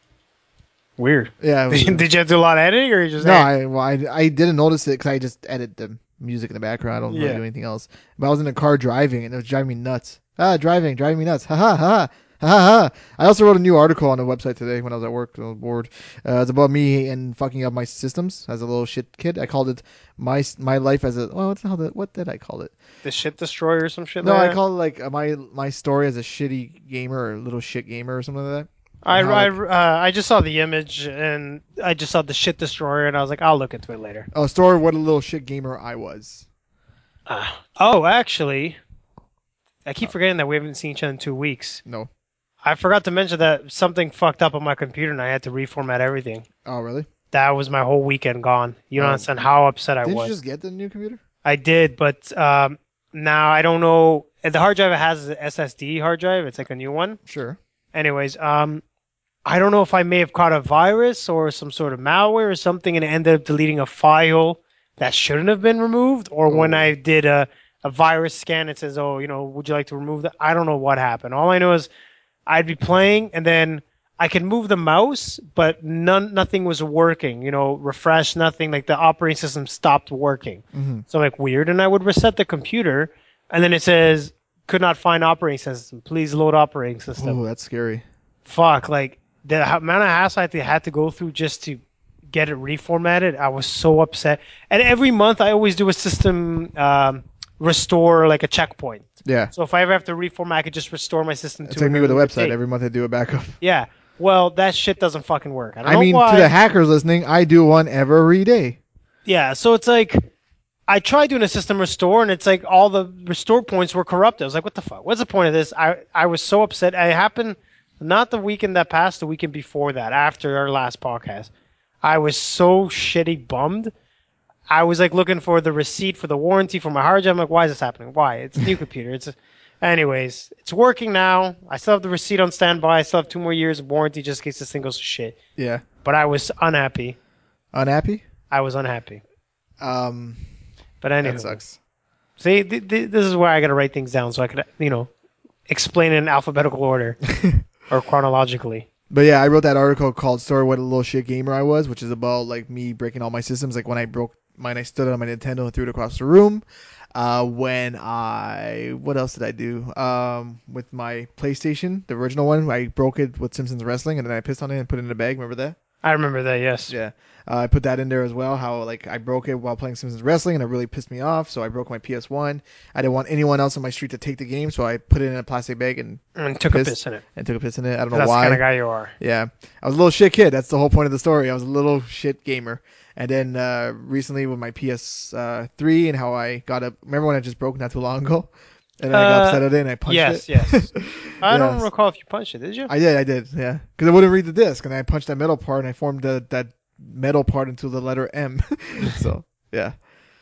Weird. Yeah. It was, Did you have to do a lot of editing, or you just no, I didn't notice it because I just edit the music in the background. I don't really Yeah. do anything else. But I was in the car driving, and it was driving me nuts. Driving me nuts. Ha ha ha. Ha ha. I also wrote a new article on the website today when I was at work. I was bored. It's about me and fucking up my systems as a little shit kid. I called it my life as a. Well, what did I call it? the shit destroyer or some shit? No, like I that? called it like my story as a shitty gamer or little shit gamer or something like that. I just saw the image and I just saw the shit destroyer and I was like, I'll look into it later. Oh, story what a little shit gamer I was. Oh, actually, I keep forgetting that we haven't seen each other in 2 weeks. No. I forgot to mention that something fucked up on my computer and I had to reformat everything. Oh, really? That was my whole weekend gone. You don't Oh. understand how upset I Didn't was. you just get the new computer? I did, but now I don't know. The hard drive it has is an SSD hard drive. It's like a new one. Sure. Anyways, I don't know if I may have caught a virus or some sort of malware or something and it ended up deleting a file that shouldn't have been removed. Or when Oh. I did a virus scan, it says, oh, would you like to remove that? I don't know what happened. All I know is I'd be playing and then I could move the mouse, but nothing was working. Refresh, nothing. Like the operating system stopped working. Mm-hmm. So I'm like, weird. And I would reset the computer and then it says, could not find operating system. Please load operating system. Oh, that's scary. Fuck, like the amount of hassle I had to go through just to get it reformatted, I was so upset. And every month I always do a system restore, like a checkpoint. Yeah. So if I ever have to reformat, I could just restore my system It's to like me with a another website. date. Every month I do a backup. Yeah. Well, that shit doesn't fucking work. I don't I know mean, why. to the hackers listening, I do one every day. Yeah, so it's like I tried doing a system restore, and it's like all the restore points were corrupted. I was like, what the fuck? What's the point of this? I was so upset. It happened not the weekend that passed, the weekend before that, after our last podcast. I was so shitty bummed. I was like looking for the receipt for the warranty for my hard drive. I'm like, why is this happening? Why? It's a new computer. Anyways, it's working now. I still have the receipt on standby. I still have 2 more years of warranty just in case this thing goes to shit. Yeah. But I was unhappy. Unhappy? I was unhappy. Um, But anyway, that sucks. see, this is where I got to write things down so I could, explain it in alphabetical order or chronologically. But yeah, I wrote that article called "Story What a Little Shit Gamer I Was," which is about like me breaking all my systems. Like when I broke mine, I stood on my Nintendo and threw it across the room. What else did I do? With my PlayStation, the original one, I broke it with Simpsons Wrestling, and then I pissed on it and put it in a bag. Remember that? I remember that, yes. Yeah. I put that in there as well. How like I broke it while playing Simpsons Wrestling, and it really pissed me off. So I broke my PS1. I didn't want anyone else on my street to take the game, so I put it in a plastic bag and And took a Pissed. piss in it. took a piss in it. I don't know That's the why. kind of guy you are. Yeah, I was a little shit kid. That's the whole point of the story. I was a little shit gamer. And then recently with my PS3 and how I got up. Remember when I just broke not too long ago? And then I got upset at it and I punched yes, it. yes. I don't Yes. recall if you punched it, did you? I did, yeah. Because it wouldn't read the disc, and I punched that metal part, and I formed that metal part into the letter M. So yeah,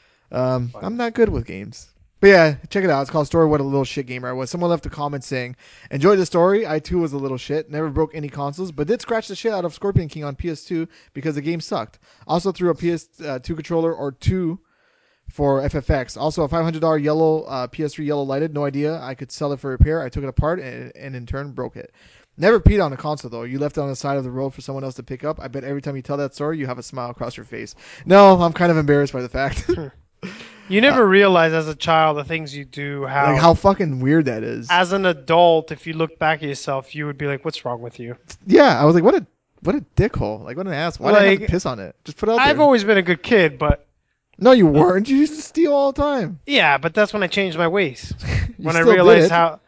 I'm not good with games. But yeah, check it out. It's called "Story What a Little Shit Gamer I Was." Someone left a comment saying, "Enjoyed the story. I too was a little shit. Never broke any consoles, but did scratch the shit out of Scorpion King on PS2 because the game sucked. Also threw a PS2 controller or two for FFX. Also a $500 yellow PS3 yellow lighted. No idea I could sell it for repair. I took it apart and in turn broke it. Never peed on a console though. You left it on the side of the road for someone else to pick up. I bet every time you tell that story, you have a smile across your face. No, I'm kind of embarrassed by the fact. You never realize as a child the things you do, Like how fucking weird that is. as an adult, if you look back at yourself, you would be like, what's wrong with you? Yeah, I was like, what a dickhole. Like what an ass. Why did I have to Like, piss on it? Just put it out I've there. always been a good kid, but No, you weren't. You used to steal all the time. yeah, but that's when I changed my ways. You When I still did realized it. how,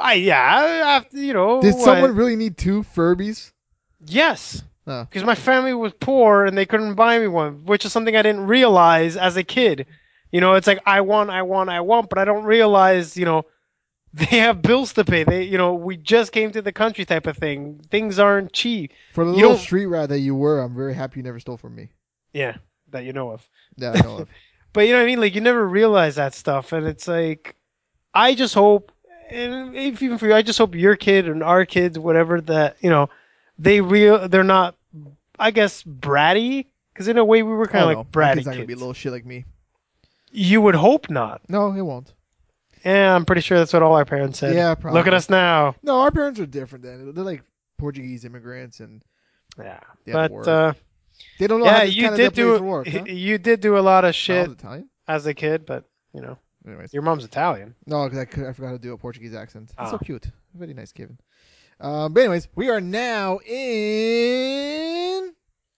after, Did someone really need 2 Furbies? Yes. Oh. Because my family was poor and they couldn't buy me one, which is something I didn't realize as a kid. It's like I want, but I don't realize, they have bills to pay. We just came to the country type of thing. Things aren't cheap. For the You little don't- street rat that you were, I'm very happy you never stole from me. Yeah, that you know of. Yeah, I know of. But you know what I mean? Like, you never realize that stuff. And it's like, I just hope, and if even for you, I just hope your kid and our kids, whatever, that, they're not, I guess, bratty. Because in a way, we were kind of like My bratty kid's not gonna be kids. little shit like me. You would hope not. No, it won't. Yeah, I'm pretty sure that's what all our parents said. Yeah, probably. Look at us now. No, our parents are different. Then they're like Portuguese immigrants, and Yeah. they have But, work. They don't know how yeah, this you kind of did place do to work. Huh? you did do a lot of No, I shit was Italian. as a kid, but, Anyways, your mom's Italian. no, because I forgot to do a Portuguese accent. It's so Ah. cute. Very nice, Kevin. But anyways, we are now in.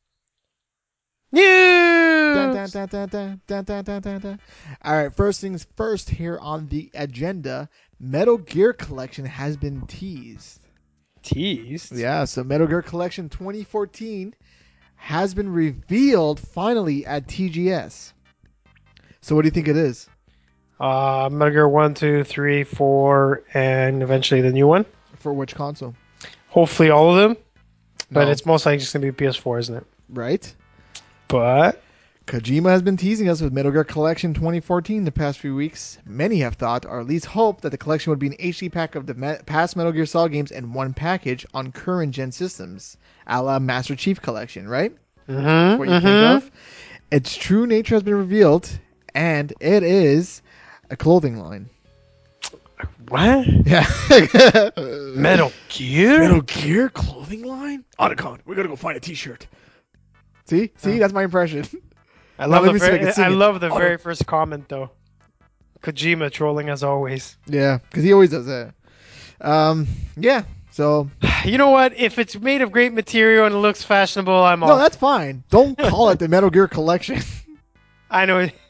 Dun, News! dun, dun, dun, dun, dun, dun, dun, dun, dun. All right, first things first here on the agenda, Metal Gear Collection has been teased. Teased? Yeah, so Metal Gear Collection 2014 has been revealed finally at TGS. So what do you think it is? Metal Gear 1, 2, 3, 4, and eventually the new one. For which console? Hopefully all of them, but No. it's most likely just going to be PS4, isn't it? Right? But Kojima has been teasing us with Metal Gear Collection 2014 the past few weeks. Many have thought, or at least hoped, that the collection would be an HD pack of the past Metal Gear Solid games in one package on current gen systems, a la Master Chief Collection, right? That's what you think of. Its true nature has been revealed, and it is a clothing line. What? Yeah. Metal Gear? Metal Gear clothing line? Otacon, we gotta go find a t-shirt. See? That's my impression. I Now love let the me see if I can very, sing I it. love the Auto- very first comment though. Kojima trolling as always. Yeah, because he always does that. Yeah, so... You know what? If it's made of great material and it looks fashionable, I'm No, off. that's fine. Don't call it the Metal Gear Collection. I know.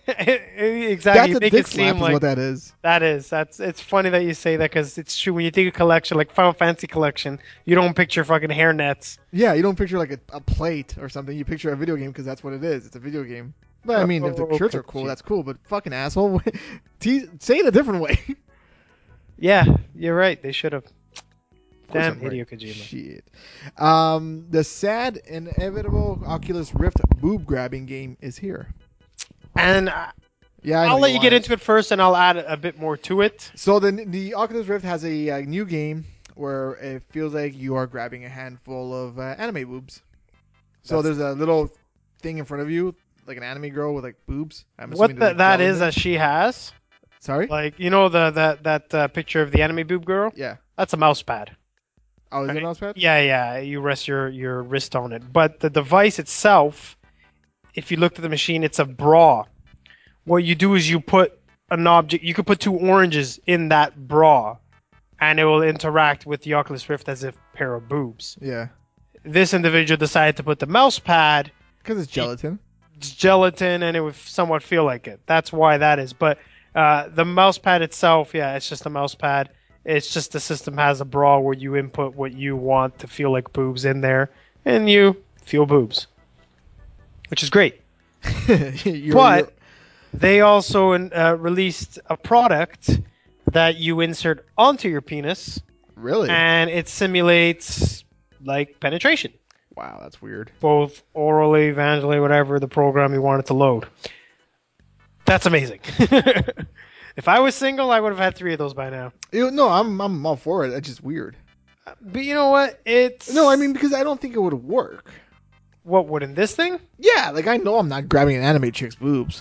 Exactly. That's You a make dick it slap seem is like what that is. that's it's funny that you say that because it's true. When you think of collection, like Final Fantasy collection, you don't picture fucking hair nets. Yeah, you don't picture like a plate or something. You picture a video game because that's what it is. It's a video game. But I mean, if the shirts are cool, that's cool. But fucking asshole, say it a different way. Yeah, you're right. They should have. Of course Damn I'm right. Hideo Kojima. Shit. The sad, inevitable Oculus Rift boob grabbing game is here. And Yeah, I know I'll let you want get it. into it first, and I'll add a bit more to it. So the Oculus Rift has a new game where it feels like you are grabbing a handful of anime boobs. So That's- there's a little thing in front of you, like an anime girl with like boobs. I'm What assuming there's, like, that gel in is there. that she has, Sorry. like you know that picture of the anime boob girl. Yeah. That's a mouse pad. Oh, is it Right. a mouse pad? Yeah. You rest your wrist on it, but the device itself, if you looked at the machine, it's a bra. What you do is you put an object. You could put two oranges in that bra, and it will interact with the Oculus Rift as if a pair of boobs. Yeah. This individual decided to put the mouse pad, Because it's gelatin. gelatin, and it would somewhat feel like it. That's why that is. But the mouse pad itself, yeah, it's just a mouse pad. It's just the system has a bra where you input what you want to feel like boobs in there, and you feel boobs, which is great. But they also released a product that you insert onto your penis, really? and it simulates like penetration, Wow, that's weird. both orally, vaginally, whatever the program you want it to load. That's amazing. If I was single, I would have had 3 of those by now. No, I'm all for it. It's just weird. But you know what? It's No, I mean because I don't think it would work. what would in this thing? Yeah, like I know I'm not grabbing an anime chick's boobs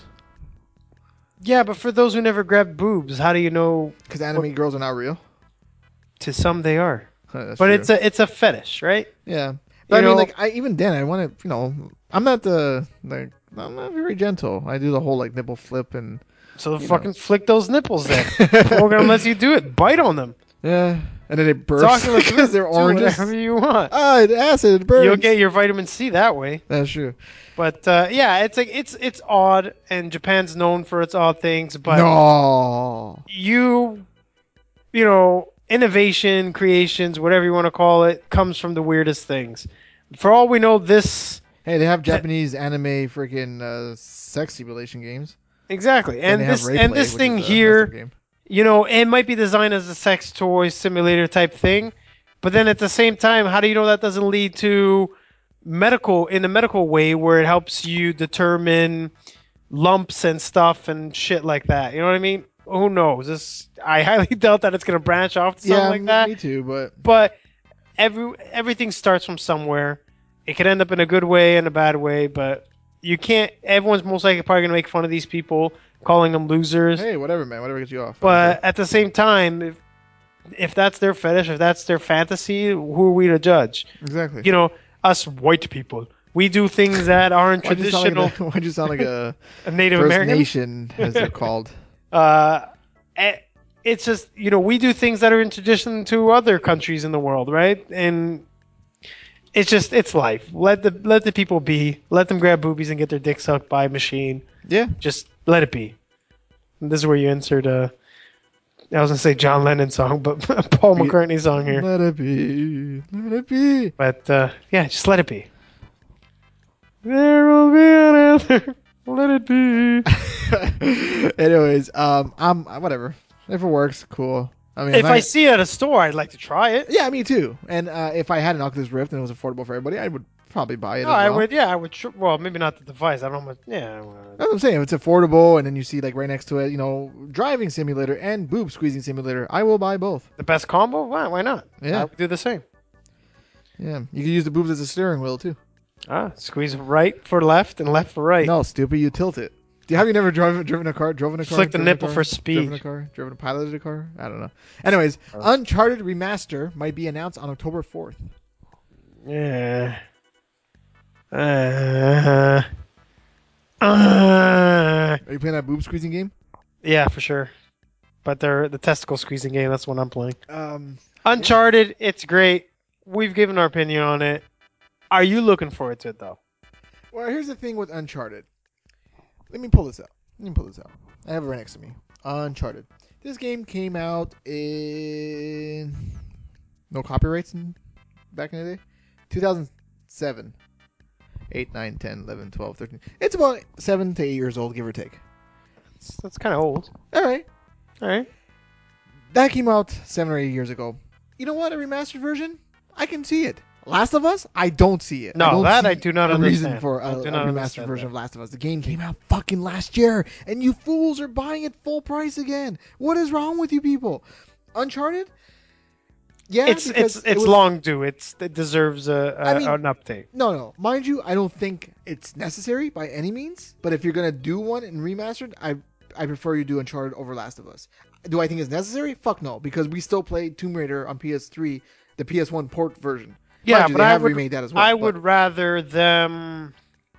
Yeah, but for those who never grabbed boobs, how do you know? because anime girls are not real. To some, they are. That's But true. it's a fetish, right? Yeah, but I You mean, know- like even then, I want to, I'm not I'm not very gentle. I do the whole like nipple flip and So You fucking flick those nipples then. Program lets you do it. Bite on them. yeah, and then it It's bursts Oculus because Rift. they're Do oranges. whatever you want. Ah, it acid it burns. You'll get your vitamin C that way. That's true. But yeah, it's like it's odd, and Japan's known for its odd things. But No. you know, innovation, creations, whatever you want to call it, comes from the weirdest things. For all we know, this Hey, they have Japanese anime freaking sex simulation games. exactly, and they have this Rayplay, this which thing is a messed here, up game. you know, it might be designed as a sex toy simulator type thing, but then at the same time, how do you know that doesn't lead to in the medical way where it helps you determine lumps and stuff and shit like that? You know what I mean? Who knows? I highly doubt that it's gonna branch off to something Yeah, like that. me too. But But everything starts from somewhere. It could end up in a good way and a bad way, but you can't. Everyone's most likely probably gonna make fun of these people, calling them losers. hey, whatever, man. Whatever gets you off. I don't But at the same time, if that's their fetish, if that's their fantasy, who are we to judge? care. Exactly. You know, us white people, we do things that aren't Why'd you sound traditional. like why'd you sound like a Native First American. Nation, as they're called? It's just we do things that are in tradition to other countries in the world, right? And it's life. Let the people be. Let them grab boobies and get their dick sucked by a machine. Yeah. Just let it be. And this is where you insert I was gonna say John Lennon song, but Paul McCartney song here. Let it be. Let it be. But yeah, just let it be. There will be an answer. Let it be. Anyways, I'm whatever. If it works, cool. I mean, If I see it at a store, I'd like to try it. yeah, me too. And if I had an Oculus Rift and it was affordable for everybody, I would probably buy it. No, as I well. would. Yeah, I would. Well, maybe not the device. I don't know. Yeah. That's what I'm saying. If it's affordable, and then you see like right next to it, driving simulator and boob squeezing simulator, I will buy both. The best combo? Why not? Yeah. I would do the same. Yeah, you can use the boobs as a steering wheel too. Squeeze right for left and left for right. No, stupid, you tilt it. Have you never driven a car? Flick the driven a nipple car, for speed. Driven a car? Piloted a car? I don't know. Anyways, Uncharted Remaster might be announced on October 4th. Yeah. Are you playing that boob squeezing game? Yeah, for sure. But the testicle squeezing game. That's what I'm playing. Um, Uncharted. It's great. We've given our opinion on it. Are you looking forward to it though? well, here's the thing with Uncharted. Let me pull this up. Let me pull this out. I have it right next to me. Uncharted. This game came out in no copyrights back in the day. 2007. 8, 9, 10, 11, 12, 13. It's about 7 to 8 years old, give or take. That's kind of old. All right. All right. That came out 7 or 8 years ago. You know what? A remastered version? I can see it. Last of Us? I don't see it. No, I don't that see I do not a understand. reason for I a do not remastered understand version that. of Last of Us. The game came out fucking last year, and you fools are buying it full price again. What is wrong with you people? Uncharted? Yeah, It's because it was long due. It deserves I mean, an update. No. Mind you, I don't think it's necessary by any means. But if you're gonna do one and remastered, I prefer you do Uncharted over Last of Us. Do I think it's necessary? Fuck no, because we still played Tomb Raider on PS3, the PS1 port version. Yeah, Mind you, but they I have would remade that as well. I but would rather them.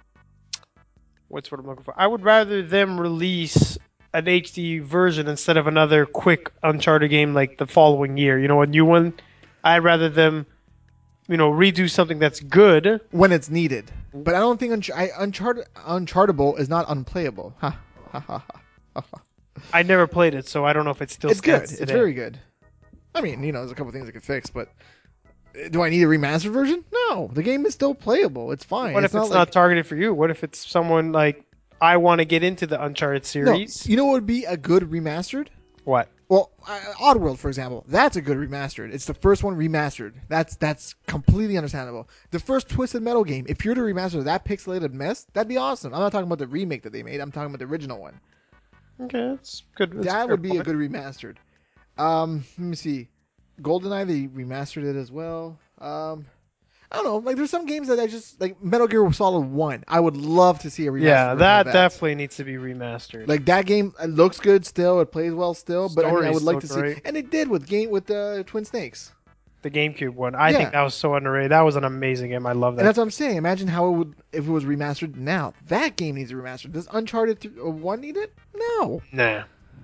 What's what I'm looking for? I would rather them release an HD version instead of another quick Uncharted game like the following year. You know, a new one. I'd rather them, redo something that's good. when it's needed. But I don't think Unchartable is not unplayable. Ha ha ha ha. ha. I never played it, so I don't know if it still It's good. stands It's today. very good. I mean, there's a couple things I could fix, but do I need a remastered version? No, the game is still playable. It's fine. What if it's not targeted for you? What if it's someone like I want to get into the Uncharted No, series? you know what would be a good remastered? What? Well, Oddworld, for example, that's a good remastered. It's the first one remastered. That's completely understandable. The first Twisted Metal game, if you're to remaster that pixelated mess, that'd be awesome. I'm not talking about the remake that they made. I'm talking about the original one. Okay, that's good. That's That fair would be a point. good remastered. Let me see. GoldenEye, they remastered it as well. I don't know. Like, there's some games that I just like. Metal Gear Solid 1. I would love to see a remastered Yeah, version that of that. definitely needs to be remastered. Like that game, it looks good still. It plays well still. But I Story's would like to still great. see, and it did with Twin Snakes. The GameCube one. I Yeah. think that was so underrated. That was an amazing game. I love that. And that's what I'm saying. Imagine how it would if it was remastered now. That game needs a remaster. Does Uncharted 1 need it? No. Nah.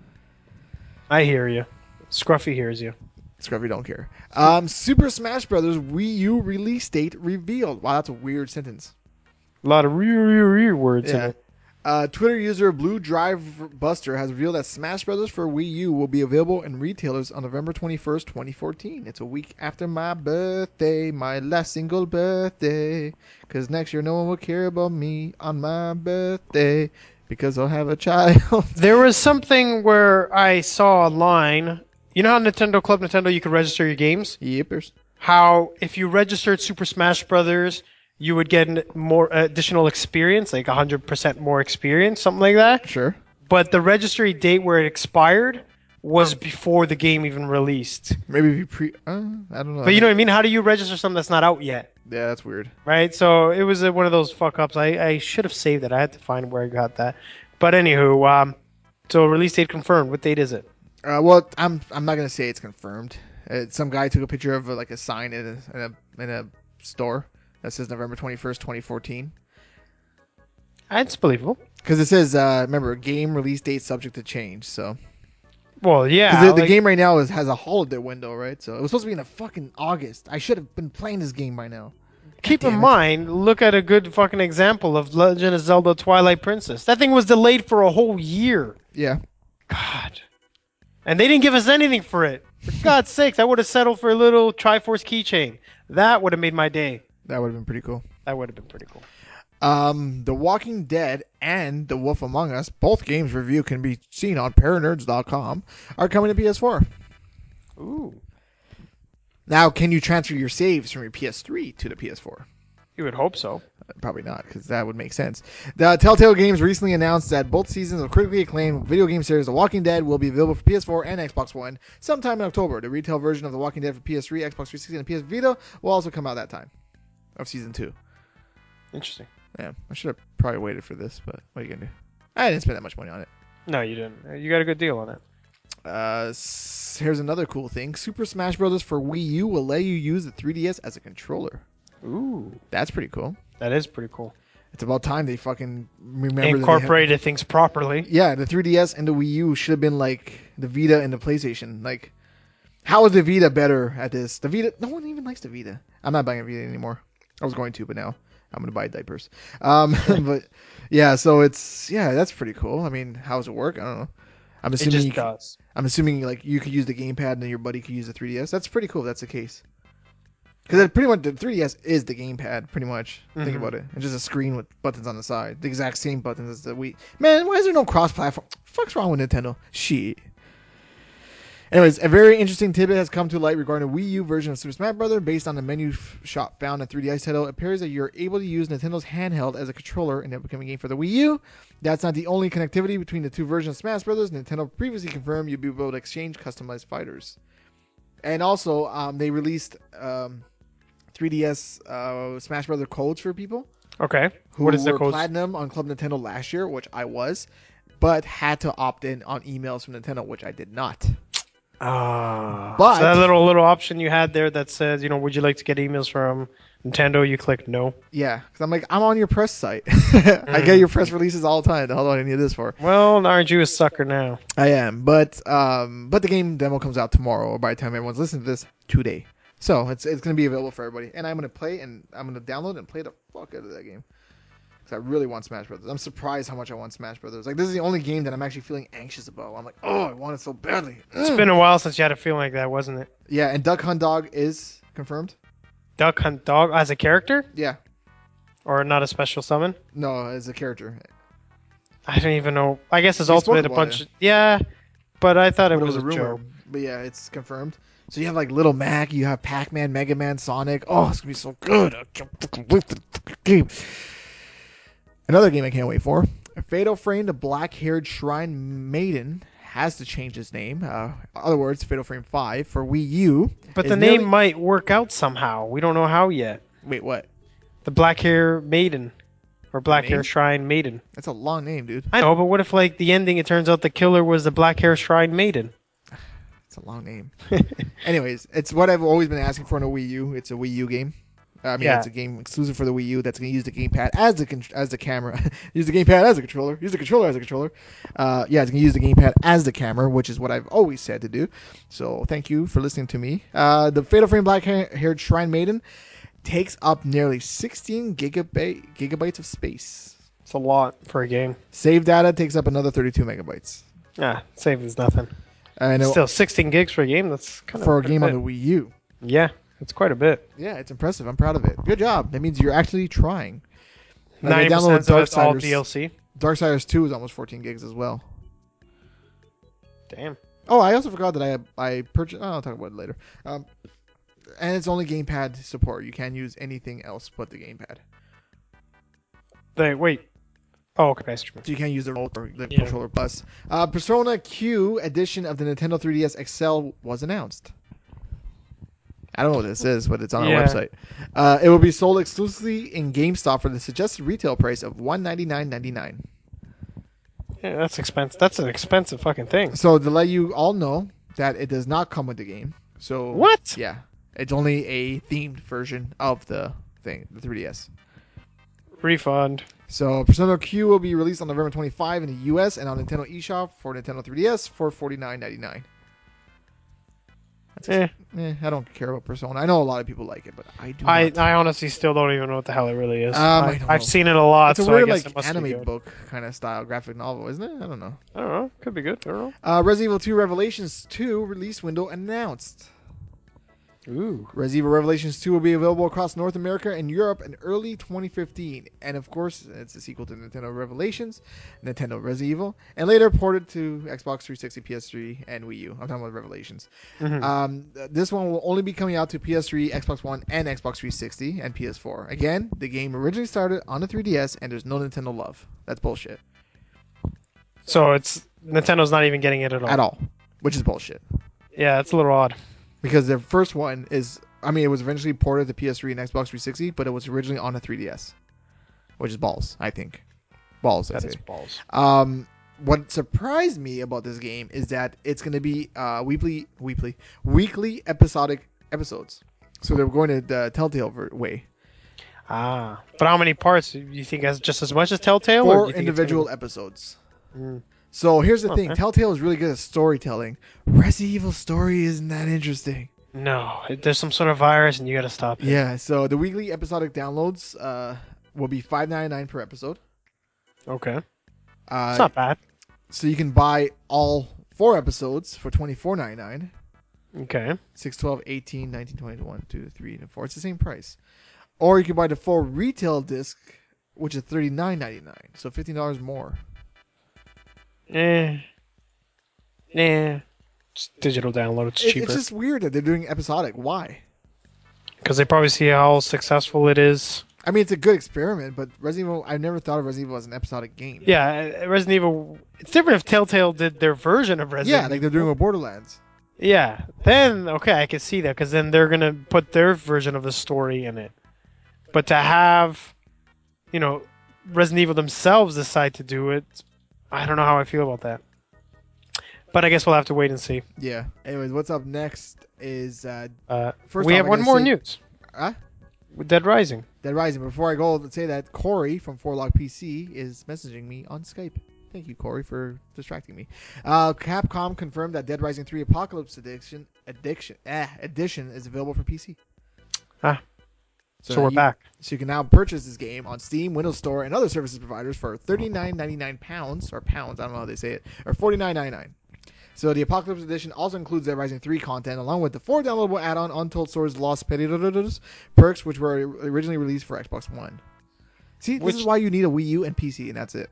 I hear you. Scruffy hears you. Scruffy don't care. Super Smash Brothers Wii U release date revealed. Wow, that's a weird sentence. A lot of words in Yeah. it. Twitter user Blue Drive Buster has revealed that Smash Brothers for Wii U will be available in retailers on November 21st, 2014. It's a week after my birthday, my last single birthday. Because next year no one will care about me on my birthday because I'll have a child. There was something where I saw online. You know how Club Nintendo you could register your games? Yippers. How if you registered Super Smash Brothers, you would get more additional experience, like 100% more experience, something like that. Sure. But the registry date where it expired was before the game even released. Maybe if you I don't know. But you know what I mean? How do you register something that's not out yet? Yeah, that's weird. Right? So it was one of those fuck ups. I should have saved it. I had to find where I got that. But anywho, so release date confirmed. What date is it? Well, I'm not gonna say it's confirmed. Some guy took a picture of like a sign in a store that says November 21st, 2014. It's believable. Because it says, remember, game release date subject to change. So, Well, yeah. because the game right now has a holiday window, right? So it was supposed to be in a fucking August. I should have been playing this game by now. Keep damn in it. mind, look at a good fucking example of Legend of Zelda Twilight Princess. That thing was delayed for a whole year. Yeah. God. And they didn't give us anything for it. For God's sakes, I would have settled for a little Triforce keychain. That would have made my day. That would have been pretty cool. That would have been pretty cool. The Walking Dead and The Wolf Among Us, both games review can be seen on paranerds.com, are coming to PS4. Ooh. Now, can you transfer your saves from your PS3 to the PS4? You would hope so. Probably not, because that would make sense. The Telltale Games recently announced that both seasons of critically acclaimed video game series The Walking Dead will be available for PS4 and Xbox One sometime in October. The retail version of The Walking Dead for PS3, Xbox 360, and PS Vita will also come out that time of Season 2. Interesting. Yeah, I should have probably waited for this, but what are you going to do? I didn't spend that much money on it. No, you didn't. You got a good deal on it. Here's another cool thing. Super Smash Bros. For Wii U will let you use the 3DS as a controller. Ooh. That's pretty cool. That is pretty cool. It's about time they fucking remember that they Incorporated things properly. Yeah, the 3DS and the Wii U should have been like the Vita and the PlayStation. Like, how is the Vita better at this? The Vita, no one even likes the Vita. I'm not buying a Vita anymore. I was going to, but now I'm gonna buy diapers. But yeah, so that's pretty cool. I mean, how does it work? I don't know. I'm It assuming just does. I'm assuming like you could use the gamepad and then your buddy could use the 3DS. That's pretty cool. If that's the case. Because pretty much the 3DS is the gamepad. Pretty much. Think Mhm. about it. It's just a screen with buttons on the side. The exact same buttons as the Wii. Man, why is there no cross-platform? Fuck's wrong with Nintendo? Shit. Anyways, a very interesting tidbit has come to light regarding a Wii U version of Super Smash Bros. Based on the menu shop found in 3DS title. It appears that you're able to use Nintendo's handheld as a controller in the upcoming game for the Wii U. That's not the only connectivity between the two versions of Smash Bros. Nintendo previously confirmed you'll be able to exchange customized fighters. And also, they released 3DS Smash Bros. Codes for people Okay. who What is the were code? platinum on Club Nintendo last year, which I was, but had to opt in on emails from Nintendo, which I did not. But- So that little option you had there that says, would you like to get emails from Nintendo? You click no. Yeah, because I'm like, I'm on your press site. I get your press releases all the time. The hell do I need this for? Well, aren't you a sucker now? I am, but the game demo comes out tomorrow, or by the time everyone's listening to this, today. So it's gonna be available for everybody, and I'm gonna play and I'm gonna download and play the fuck out of that game. Because I really want Smash Brothers. I'm surprised how much I want Smash Brothers. Like, this is the only game that I'm actually feeling anxious about. I'm like, oh, I want it so badly. It's been a while since you had a feeling like that, wasn't it? Yeah, and Duck Hunt Dog is confirmed. Duck Hunt Dog as a character? Yeah, Or not a special summon? no, as a character. I don't even know. I guess it's We ultimate spoke a about bunch. it. Yeah, but I thought it But was, a rumor. joke. But yeah, it's confirmed. So you have like Little Mac, you have Pac-Man, Mega Man, Sonic. Oh, it's gonna be so good. I can't fucking wait for the fucking game. Another game I can't wait for. Fatal Frame, the black-haired shrine maiden, has to change its name. In other words, Fatal Frame 5 for Wii U. But is the name nearly- might work out somehow. We don't know how yet. Wait, what? The Black Hair Maiden. Or Black Hair name? Shrine Maiden. That's a long name, dude. I know, but what if, like, the ending, it turns out the killer was the Black Hair Shrine Maiden? It's a long name. Anyways, it's what I've always been asking for in a Wii U. It's a Wii U game. I mean, Yeah. it's a game exclusive for the Wii U that's going to use the gamepad as the camera. Use the gamepad as a controller. Use the controller as a controller. Yeah, it's going to use the gamepad as the camera, which is what I've always said to do. So thank you for listening to me. The Fatal Frame Black-Haired Shrine Maiden takes up nearly 16 gigabytes of space. It's a lot for a game. Save data takes up another 32 megabytes. Savings nothing. And Still, 16 gigs for a game, that's kind of for a game on the Wii U. Yeah, it's quite a bit. Yeah, it's impressive. I'm proud of it. Good job. That means you're actually trying. Like, I 90% downloaded of it's all Darksiders. DLC. Darksiders 2 is almost 14 gigs as well. Damn. Oh, I also forgot that I purchased. Oh, I'll talk about it later. And it's only gamepad support. You can't use anything else but the gamepad. Wait. Oh, okay. Nice. So you can't use the remote or the Yeah. controller plus. Persona Q edition of the Nintendo 3DS XL was announced. I don't know what this is, but it's on our Yeah. website. It will be sold exclusively in GameStop for the suggested retail price of $199.99. Yeah, that's expensive. That's an expensive fucking thing. So to let you all know that it does not come with the game. So What? Yeah, it's only a themed version of the thing, the 3DS. Refund. So Persona Q will be released on November 25 in the US and on Nintendo eShop for Nintendo 3DS for $49.99. Eh. I don't care about Persona. I know a lot of people like it, but I do I not. honestly still don't even know what the hell it really is. I don't know. I've seen it a lot, It's a so weird I guess it like must be anime good. book kind of style graphic novel, isn't it? I don't know. I don't know. Could be good. I don't know. Resident Evil 2 Revelations 2 release window announced. Ooh. Resident Evil Revelations 2 will be available across North America and Europe in early 2015. And of course, it's a sequel to Nintendo Revelations, Nintendo Resident Evil, and later ported to Xbox 360, PS3, and Wii U. I'm talking about Revelations. Mhm. This one will only be coming out to PS3, Xbox One, and Xbox 360 and PS4. Again, the game originally started on the 3DS, and there's no Nintendo love. That's bullshit. So it's Nintendo's not even getting it at all. At all. Which is bullshit. Yeah, it's a little odd. Because their first one is, I mean, it was eventually ported to PS3 and Xbox 360, but it was originally on a 3DS, which is balls, I think. Balls, I That say. is balls. What surprised me about this game is that it's going to be weekly episodic episodes. So they're going to the Telltale way. But how many parts do you think has just as much as Telltale? or do 4 you think it's individual gonna episodes. be- Mm. So here's the thing. Okay. Telltale is really good at storytelling. Resident Evil story isn't that interesting. No, there's some sort of virus, and you got to stop it. Yeah, so the weekly episodic downloads will be $5.99 per episode. Okay. It's Uh, not bad. so you can buy all 4 episodes for $24.99. Okay. 6, 12, 18, 19, 20, 1, 2, 3, and 4. It's the same price. Or you can buy the full retail disc, which is $39.99. So $15 more. Eh. Just digital download. It's cheaper. It's just weird that they're doing episodic. Why? Because they probably see how successful it is. I mean, it's a good experiment, but Resident Evil, I never thought of Resident Evil as an episodic game. Yeah, Resident Evil. It's different if Telltale did their version of Resident Yeah, Evil. like they're doing with Borderlands. Yeah, then okay, I can see that because then they're gonna put their version of the story in it. But to have, Resident Evil themselves decide to do it, I don't know how I feel about that. But I guess we'll have to wait and see. Yeah. Anyways, what's up next is first We off, have I one gotta more say- news. Huh? With Dead Rising. Dead Rising. Before I go, let's say that Corey from 4Log PC is messaging me on Skype. Thank you, Corey, for distracting me. Capcom confirmed that Dead Rising 3 Apocalypse Edition is available for PC. Ah. So we're back. So you can now purchase this game on Steam, Windows Store, and other services providers for £39.99 or pounds. I don't know how they say it, or $49.99. So the Apocalypse Edition also includes Dead Rising 3 content, along with the 4 downloadable add-on Untold Stories Lost Periodos perks, which were originally released for Xbox One. See, this is why you need a Wii U and PC, and that's it.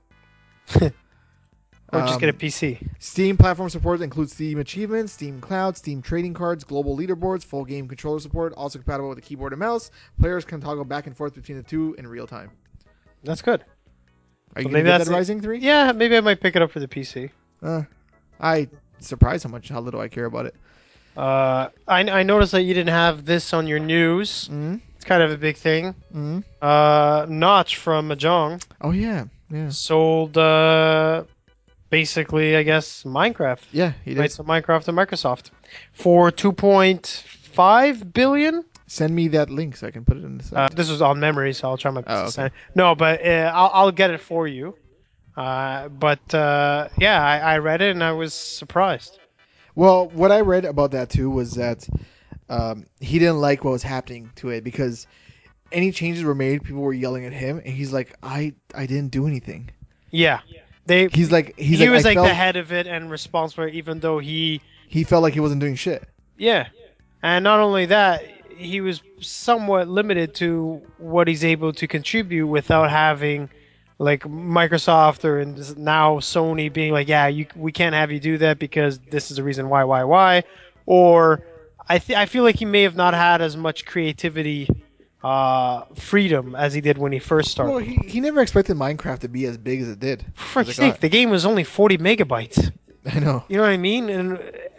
Or just get a PC. Steam platform support includes Steam Achievements, Steam Cloud, Steam Trading Cards, global leaderboards, full game controller support, also compatible with the keyboard and mouse. Players can toggle back and forth between the two in real time. That's good. Are you So going to maybe get that's Dead it. Rising 3? Yeah, maybe I might pick it up for the PC. I surprised how little I care about it. I noticed that you didn't have this on your news. Mm-hmm. It's kind of a big thing. Mm-hmm. Notch from Mahjong Oh, yeah. sold, basically, I guess, Minecraft. Yeah, he did. Rights to Minecraft to Microsoft for $2.5 billion. Send me that link so I can put it in the site. This was on memory, so I'll try my best Oh, to send okay. it. No, but I'll get it for you. Yeah, I read it and I was surprised. Well, what I read about that, too, was that he didn't like what was happening to it because any changes were made, people were yelling at him, and he's like, I didn't do anything. Yeah, He was like, the felt, head of it and responsible, even though he felt like he wasn't doing shit. yeah, and not only that, he was somewhat limited to what he's able to contribute without having like Microsoft or now Sony being like, yeah, we can't have you do that because this is the reason why, or I feel like he may have not had as much creativity. Freedom as he did when he first started. Well, he never expected Minecraft to be as big as it did. For fuck's sake, the game was only 40 megabytes. I know. You know what I mean? And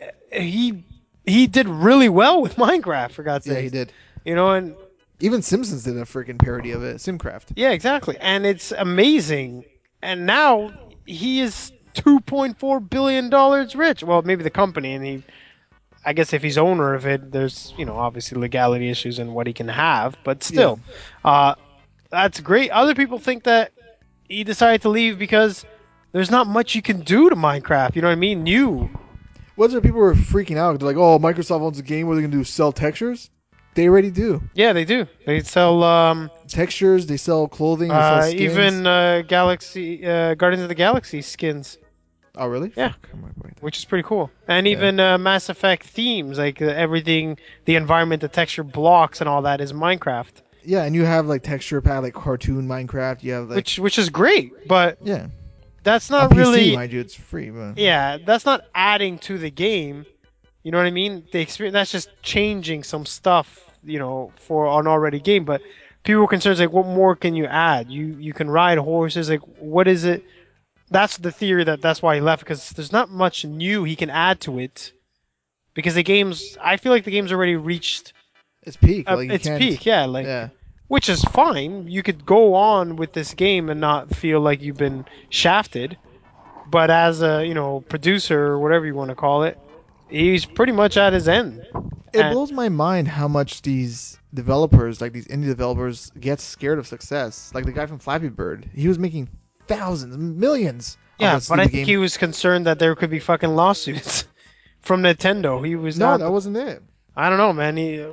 he did really well with Minecraft, for God's sake. Yeah, he did. And Even Simpsons did a freaking parody of it, Simcraft. yeah, exactly. And it's amazing. And now he is $2.4 billion rich. Well, maybe the company, and I guess if he's owner of it, there's, obviously legality issues in what he can have, but still, that's great. Other people think that he decided to leave because there's not much you can do to Minecraft. You know what I mean? New. What's people were freaking out? They're like, oh, Microsoft owns a game where they can do sell textures? They already do. Yeah, they do. They sell textures, they sell clothing, they sell skins. even Guardians of the Galaxy skins. Oh, really? Yeah. Fuck, which is pretty cool. And even Mass Effect themes, like everything, the environment, the texture blocks and all that is Minecraft. Yeah, and you have like texture pack, like cartoon Minecraft. You have like which is great, but yeah, that's not on really. PC, mind you, it's free. But yeah, that's not adding to the game. You know what I mean? The experience that's just changing some stuff, for an already game. But people are concerned like, what more can you add? You can ride horses. Like, what is it? That's the theory that's why he left, because there's not much new he can add to it. Because I feel like the game's already reached its peak. Its peak, yeah. Which is fine. You could go on with this game and not feel like you've been shafted. But as a producer or whatever you want to call it, he's pretty much at his end. It blows my mind how much these developers, like these indie developers, get scared of success. Like the guy from Flappy Bird, he was making thousands, millions. Yeah, but I think he was concerned that there could be fucking lawsuits from Nintendo. He was that wasn't it. I don't know, man.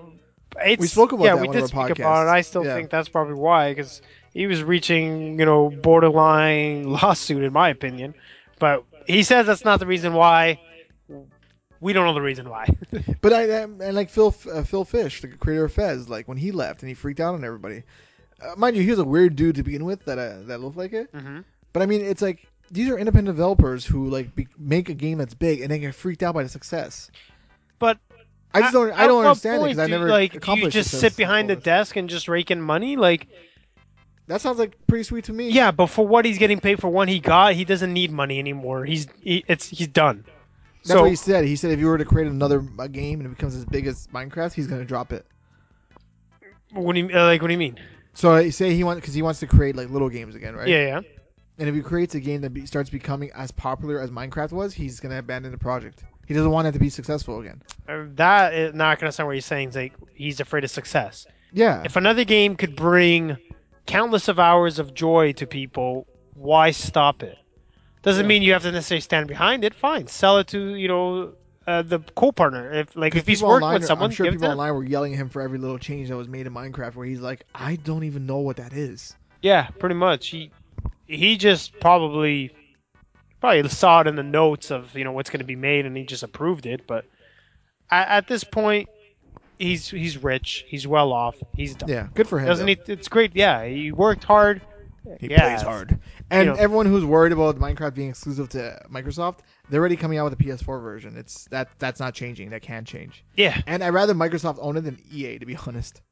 It's, We spoke about yeah, that on we one did of our speak about it. podcasts. I still Yeah. think that's probably why, because he was reaching, you know, borderline lawsuit, in my opinion. But he says that's not the reason why. We don't know the reason why. But and like Phil Fish, the creator of Fez, like when he left and he freaked out on everybody. Mind you, he was a weird dude to begin with that looked like it. Mm-hmm. But I mean, it's like these are independent developers who like make a game that's big and then get freaked out by the success. But I just don't. I at don't what understand it point because I do you, never like, do you accomplished. just success sit behind the bonus. desk and just rake in money? Like, That sounds like pretty sweet to me. yeah, but for what he's getting paid for one he got, he doesn't need money anymore. He's done. That's So what he said. He said if you were to create another game and it becomes as big as Minecraft, he's gonna drop it. what do you like? What do you mean? So I say he wants because he wants to create like little games again, right? Yeah, yeah. And if he creates a game that starts becoming as popular as Minecraft was, he's gonna abandon the project. He doesn't want it to be successful again. That is not gonna sound what he's saying. Is like he's afraid of success. Yeah. If another game could bring countless of hours of joy to people, why stop it? Doesn't Yeah. mean you have to necessarily stand behind it. Fine, sell it to the co-partner. If he's people working online with someone, I'm sure give it people to him. online were yelling at him for every little change that was made in Minecraft, where he's like, I don't even know what that is. Yeah, pretty much. He just probably saw it in the notes of what's going to be made, and he just approved it. But at this point, he's rich. He's well off. He's done. Yeah, good for him. Doesn't though. he? It's great. Yeah, he worked hard. He Yeah, plays hard. And know- everyone who's worried about Minecraft being exclusive to Microsoft, they're already coming out with a PS4 version. That's not changing. That can change. Yeah. And I'd rather Microsoft own it than EA, to be honest.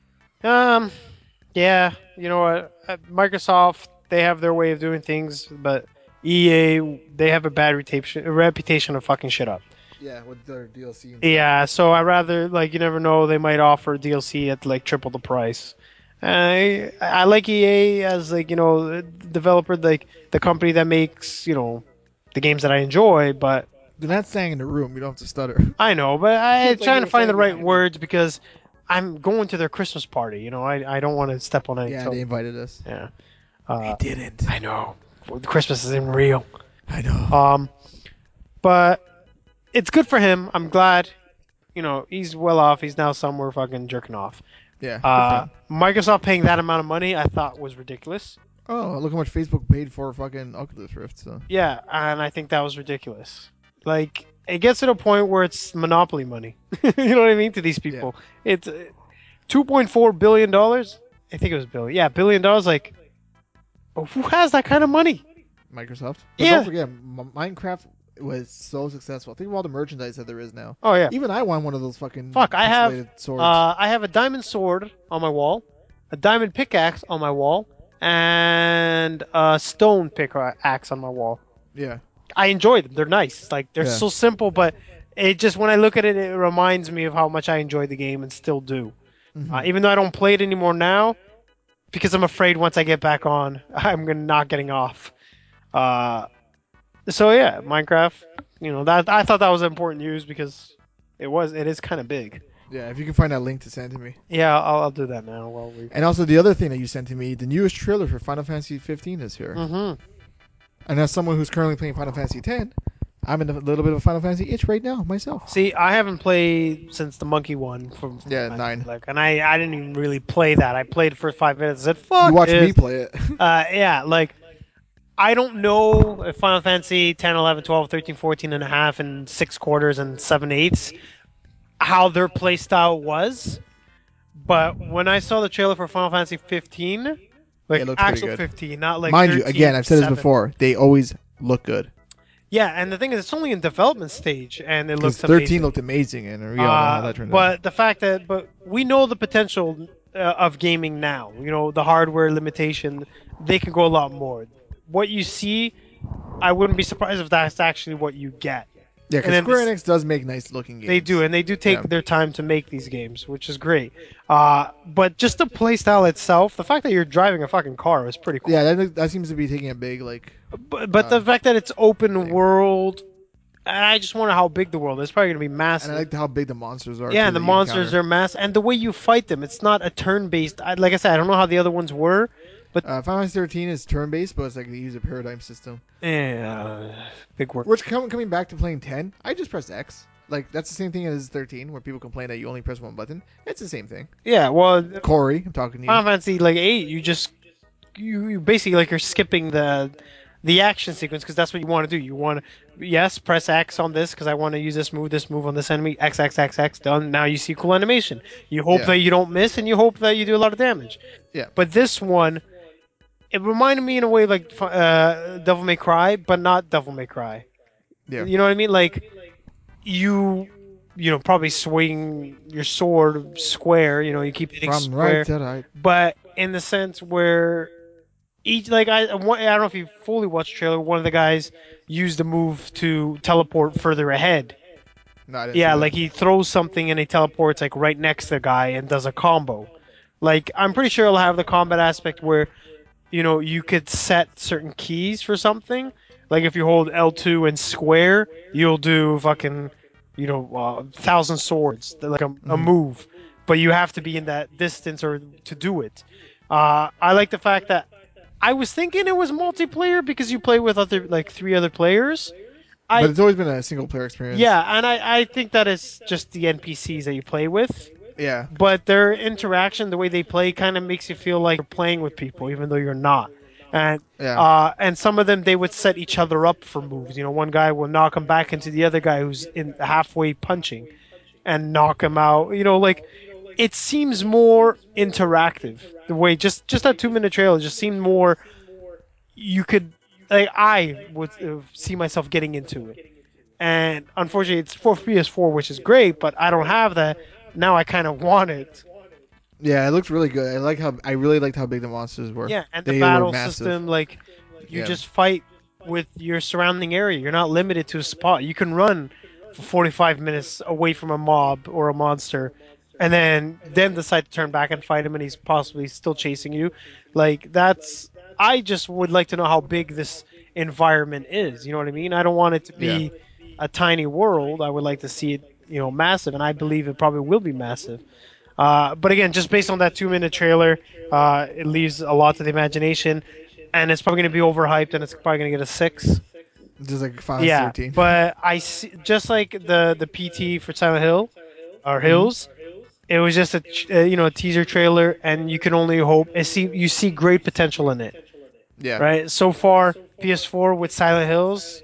Yeah. You know what? Microsoft, they have their way of doing things, but EA, they have a reputation of fucking shit up. Yeah, with their DLC. Yeah, so I rather you never know, they might offer DLC at like triple the price. I like EA as the developer, like the company that makes the games that I enjoy, but They're not staying in the room. You don't have to stutter. I know, but I'm It's like trying you to were find the saying right behind me. words because I'm going to their Christmas party. I don't want to step on any Yeah, toes. they invited us. Yeah. They didn't. I know. Christmas isn't real. I know. But it's good for him. I'm glad. He's well off. He's now somewhere fucking jerking off. Yeah. good for him. Microsoft paying that amount of money, I thought was ridiculous. Oh, look how much Facebook paid for fucking Oculus Rift. So. Yeah, and I think that was ridiculous. Like, it gets to the point where it's monopoly money. You know what I mean? To these people, it's $2.4 billion. I think it was billion. Yeah, $1 billion. Like, who has that kind of money? Microsoft. But Yeah. don't forget, Minecraft was so successful. Think of all the merchandise that there is now. Oh yeah. Even I want one of those fucking Fuck, I have pixelated swords. I have a diamond sword on my wall, a diamond pickaxe on my wall, and a stone pickaxe on my wall. yeah. I enjoy them. They're nice. Like they're Yeah. so simple, but it just when I look at it, it reminds me of how much I enjoyed the game and still do. Mhm. Even though I don't play it anymore now, because I'm afraid once I get back on, I'm not getting off. So yeah, Minecraft. That I thought that was important news because it is kind of big. Yeah, if you can find that link to send to me. Yeah, I'll do that now while we. And also the other thing that you sent to me, the newest trailer for Final Fantasy 15 is here. Mm-hmm. And as someone who's currently playing Final Fantasy 10, I'm in a little bit of a Final Fantasy itch right now myself. See, I haven't played since the monkey one from Yeah, 9. and I didn't even really play that. I played the first 5 minutes. I said, "Fuck You watched this." me play it. Yeah, I don't know if Final Fantasy 10, 11, 12, 13, 14 and a half and 6 quarters and 7/8 how their play style was, but when I saw the trailer for Final Fantasy 15, It looks pretty actual good. 15, not like Mind you, 13, again, I've said this 7. before, they always look good. Yeah, and the thing is, it's only in development stage, and it Because looks 13 amazing. looked amazing, and we all know how that turned out. But the fact but we know the potential of gaming now. The hardware limitation, they can go a lot more. What you see, I wouldn't be surprised if that's actually what you get. Yeah, and because then Square Enix does make nice looking games. They do, and they do take Yeah. their time to make these games, which is great. But just the playstyle itself, the fact that you're driving a fucking car is pretty cool. Yeah, that seems to be taking a big, But the fact that it's open world, I just wonder how big the world is. It's probably going to be massive. and I like how big the monsters are. Yeah, too, and the that you monsters encounter. are massive, and the way you fight them, it's not a turn-based. Like I said, I don't know how the other ones were. Final Fantasy 13 is turn-based, but it's like they use a paradigm system. Yeah, big work. Which coming back to playing 10, I just press X. Like that's the same thing as 13, where people complain that you only press one button. It's the same thing. Yeah, well, Corey, I'm talking to you. Final Fantasy like 8, you basically like you're skipping the action sequence because that's what you want to do. You want to yes, press X on this because I want to use this move on this enemy. X X X X done. Now you see cool animation. You hope Yeah. that you don't miss and you hope that you do a lot of damage. Yeah. But this one, it reminded me in a way like Devil May Cry, but not Devil May Cry. Yeah. You know what I mean? Like you know, probably swing your sword square. You know, you keep hitting From right square, to right. but in the sense where each like I don't know if you fully watched the trailer. One of the guys used the move to teleport further ahead. No, I didn't Yeah, see that. like he throws something and he teleports like right next to the guy and does a combo. Like I'm pretty sure it'll have the combat aspect where you know you could set certain keys for something. Like if you hold L2 and square, you'll do fucking thousand swords, like a Mhm. move. But you have to be in that distance or to do it. I like the fact that I was thinking it was multiplayer because you play with other like 3 other players. But I it's always been a single player experience. Yeah, and I think that is just the NPCs that you play with. Yeah. But their interaction, the way they play, kind of makes you feel like you're playing with people, even though you're not. Yeah. And some of them they would set each other up for moves. You know, one guy will knock him back into the other guy who's in halfway punching, and knock him out. You know, like it seems more interactive. The way just that 2 minute trailer just seemed more. You could like I would see myself getting into it. And unfortunately, it's for PS4, which is great, but I don't have that. Now I kind of want it. Yeah, it looks really good. I really liked how big the monsters were. Yeah, and the They were battle massive. system, like you Yeah. just fight with your surrounding area. You're not limited to a spot. You can run for 45 minutes away from a mob or a monster, and then decide to turn back and fight him, and he's possibly still chasing you. Like that's. I just would like to know how big this environment is. You know what I mean? I don't want it to Yeah. be a tiny world. I would like to see it, massive, and I believe it probably will be massive. But again, just based on that 2 minute trailer, it leaves a lot to the imagination, and it's probably going to be overhyped, and it's probably going to get a 6. Just like Final Fantasy Yeah, 13. but I see, just like the PT for Silent Hill or Hills, it was just a teaser trailer, and you can only hope. You see great potential in it, Yeah. right? So far, PS4 with Silent Hills,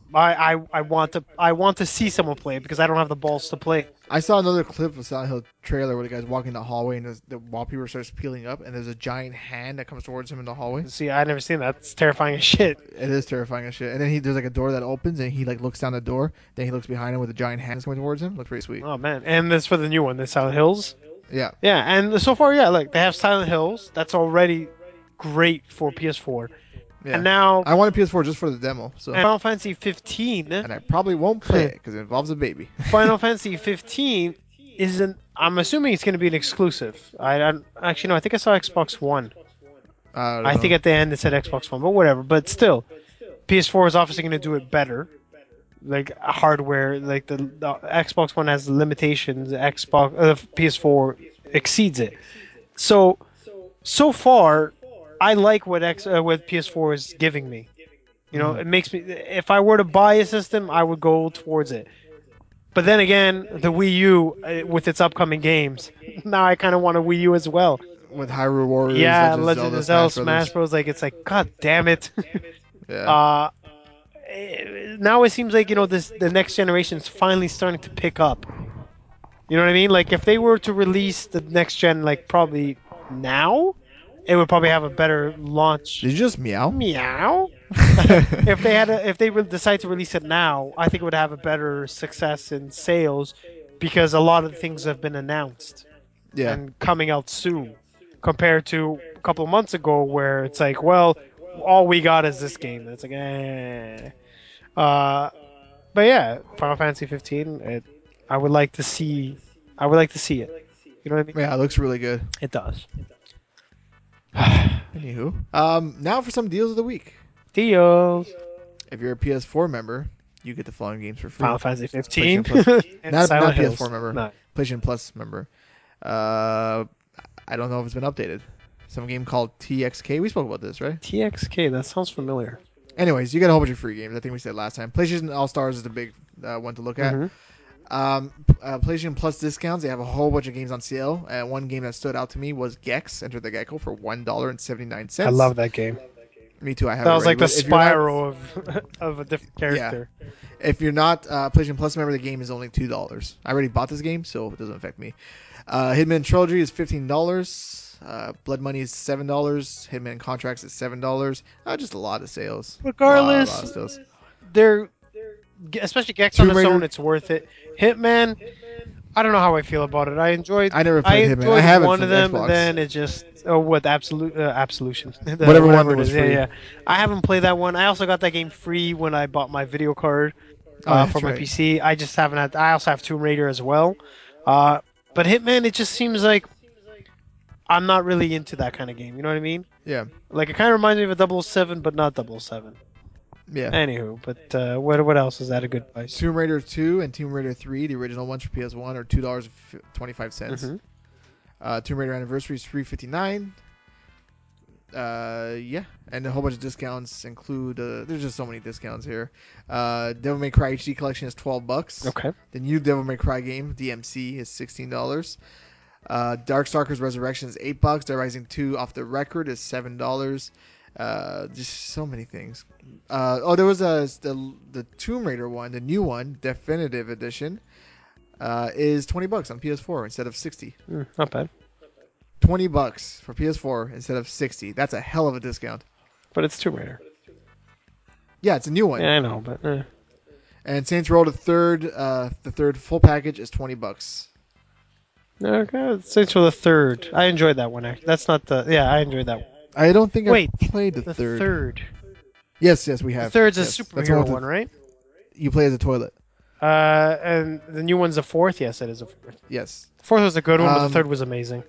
I want to see someone play it because I don't have the balls to play. I saw another clip of Silent Hill trailer where the guy's walking the hallway and the wallpaper starts peeling up and there's a giant hand that comes towards him in the hallway. See, I never seen that. It's terrifying as shit. It is terrifying as shit. And then there's like a door that opens and he like looks down the door. Then he looks behind him with a giant hand that's coming towards him. Looks pretty sweet. Oh man, and this for the new one, the Silent Hills. Yeah. Yeah, and so far, yeah, like they have Silent Hills. That's already great for PS4. Yeah. And now I wanted PS4 just for the demo. So. Final Fantasy 15. And I probably won't play it because it involves a baby. Final Fantasy 15 isn't. I'm assuming it's going to be an exclusive. Actually no. I think I saw Xbox One. I think at the end it said Xbox One, but whatever. But still, PS4 is obviously going to do it better. Like hardware, like the Xbox One has limitations. PS4 exceeds it. So far, I like what PS4 is giving me. You know, it makes me. If I were to buy a system, I would go towards it. But then again, the Wii U with its upcoming games, now I kind of want a Wii U as well. With Hyrule Warriors, Yeah, Legend Legend of Zelda, of Zelda, Smash Bros. Like it's like, god damn it. Yeah. Now it seems like the next generation is finally starting to pick up. You know what I mean? Like if they were to release the next gen, like probably now, it would probably have a better launch. Did you just meow? Meow. If they would decide to release it now, I think it would have a better success in sales because a lot of things have been announced Yeah. and coming out soon, compared to a couple of months ago where it's like, well, all we got is this game. It's like, eh. But yeah, Final Fantasy 15. I would like to see. I would like to see it. You know what I mean? Yeah, it looks really good. It does. Anywho, now for some deals of the week. Deals. If you're a PS4 member, you get the following games for free. Final Fantasy 15. PlayStation And Not Silent Hills. PS4 member. No. PlayStation Plus member. I don't know if it's been updated. Some game called TXK. We spoke about this, right? TXK. That sounds familiar. Anyways, you get a whole bunch of free games. I think we said last time. PlayStation All Stars is the big one to look at. Mhm. PlayStation Plus discounts. They have a whole bunch of games on sale. One game that stood out to me was Gex: Enter the Gecko for $1.79. I love that game. Me too. I have That it was already. like the But if you're not, spiral of of a different character. if you're not PlayStation Plus member, the game is only $2. I already bought this game, so it doesn't affect me. Hitman Trilogy is $15. Blood Money is $7. Hitman Contracts is $7. Just a lot of sales. Regardless, lot of sales. they're especially Gex on Tomb its own. Raider. It's worth it. Hitman, I don't know how I feel about it. I never played Hitman. I have it one for of the them, and Xbox. then it just Absolution, Whatever one it was is. free. Yeah. I haven't played that one. I also got that game free when I bought my video card Oh, yeah, for that's my right. PC. I just haven't had. I also have Tomb Raider as well. Uh, but Hitman, it just seems like I'm not really into that kind of game. You know what I mean? Yeah, Like it kind of reminds me of a 007, but not 007. yeah. Anywho, but what else is that a good price? Tomb Raider 2 and Tomb Raider 3, the original ones for PS1, are $2.25. Mm-hmm. Tomb Raider Anniversary is $3.59. Yeah, and a whole bunch of discounts include. There's just so many discounts here. Devil May Cry HD Collection is $12. Okay. The new Devil May Cry game DMC is $16. Darkstalkers Resurrection is $8. Dead Rising 2 Off the Record is $7. Just so many things. There was the Tomb Raider one, the new one, Definitive Edition, is $20 on PS4 instead of 60. Not bad. $20 for PS4 instead of 60. That's a hell of a discount. But it's Tomb Raider. Yeah, it's a new one. Yeah, I know, but And Saints Row the third full package is $20. okay. Saints Row the Third. I enjoyed that one. Actually, that's not the. Yeah, I enjoyed that one. I don't think Wait, I played The third. Yes, we The have. third's a Yes, that's superhero with one, right? You play as a toilet. And the new one's the fourth. Yes, it is a fourth. Yes. The fourth was a good one, but the Um, third was amazing.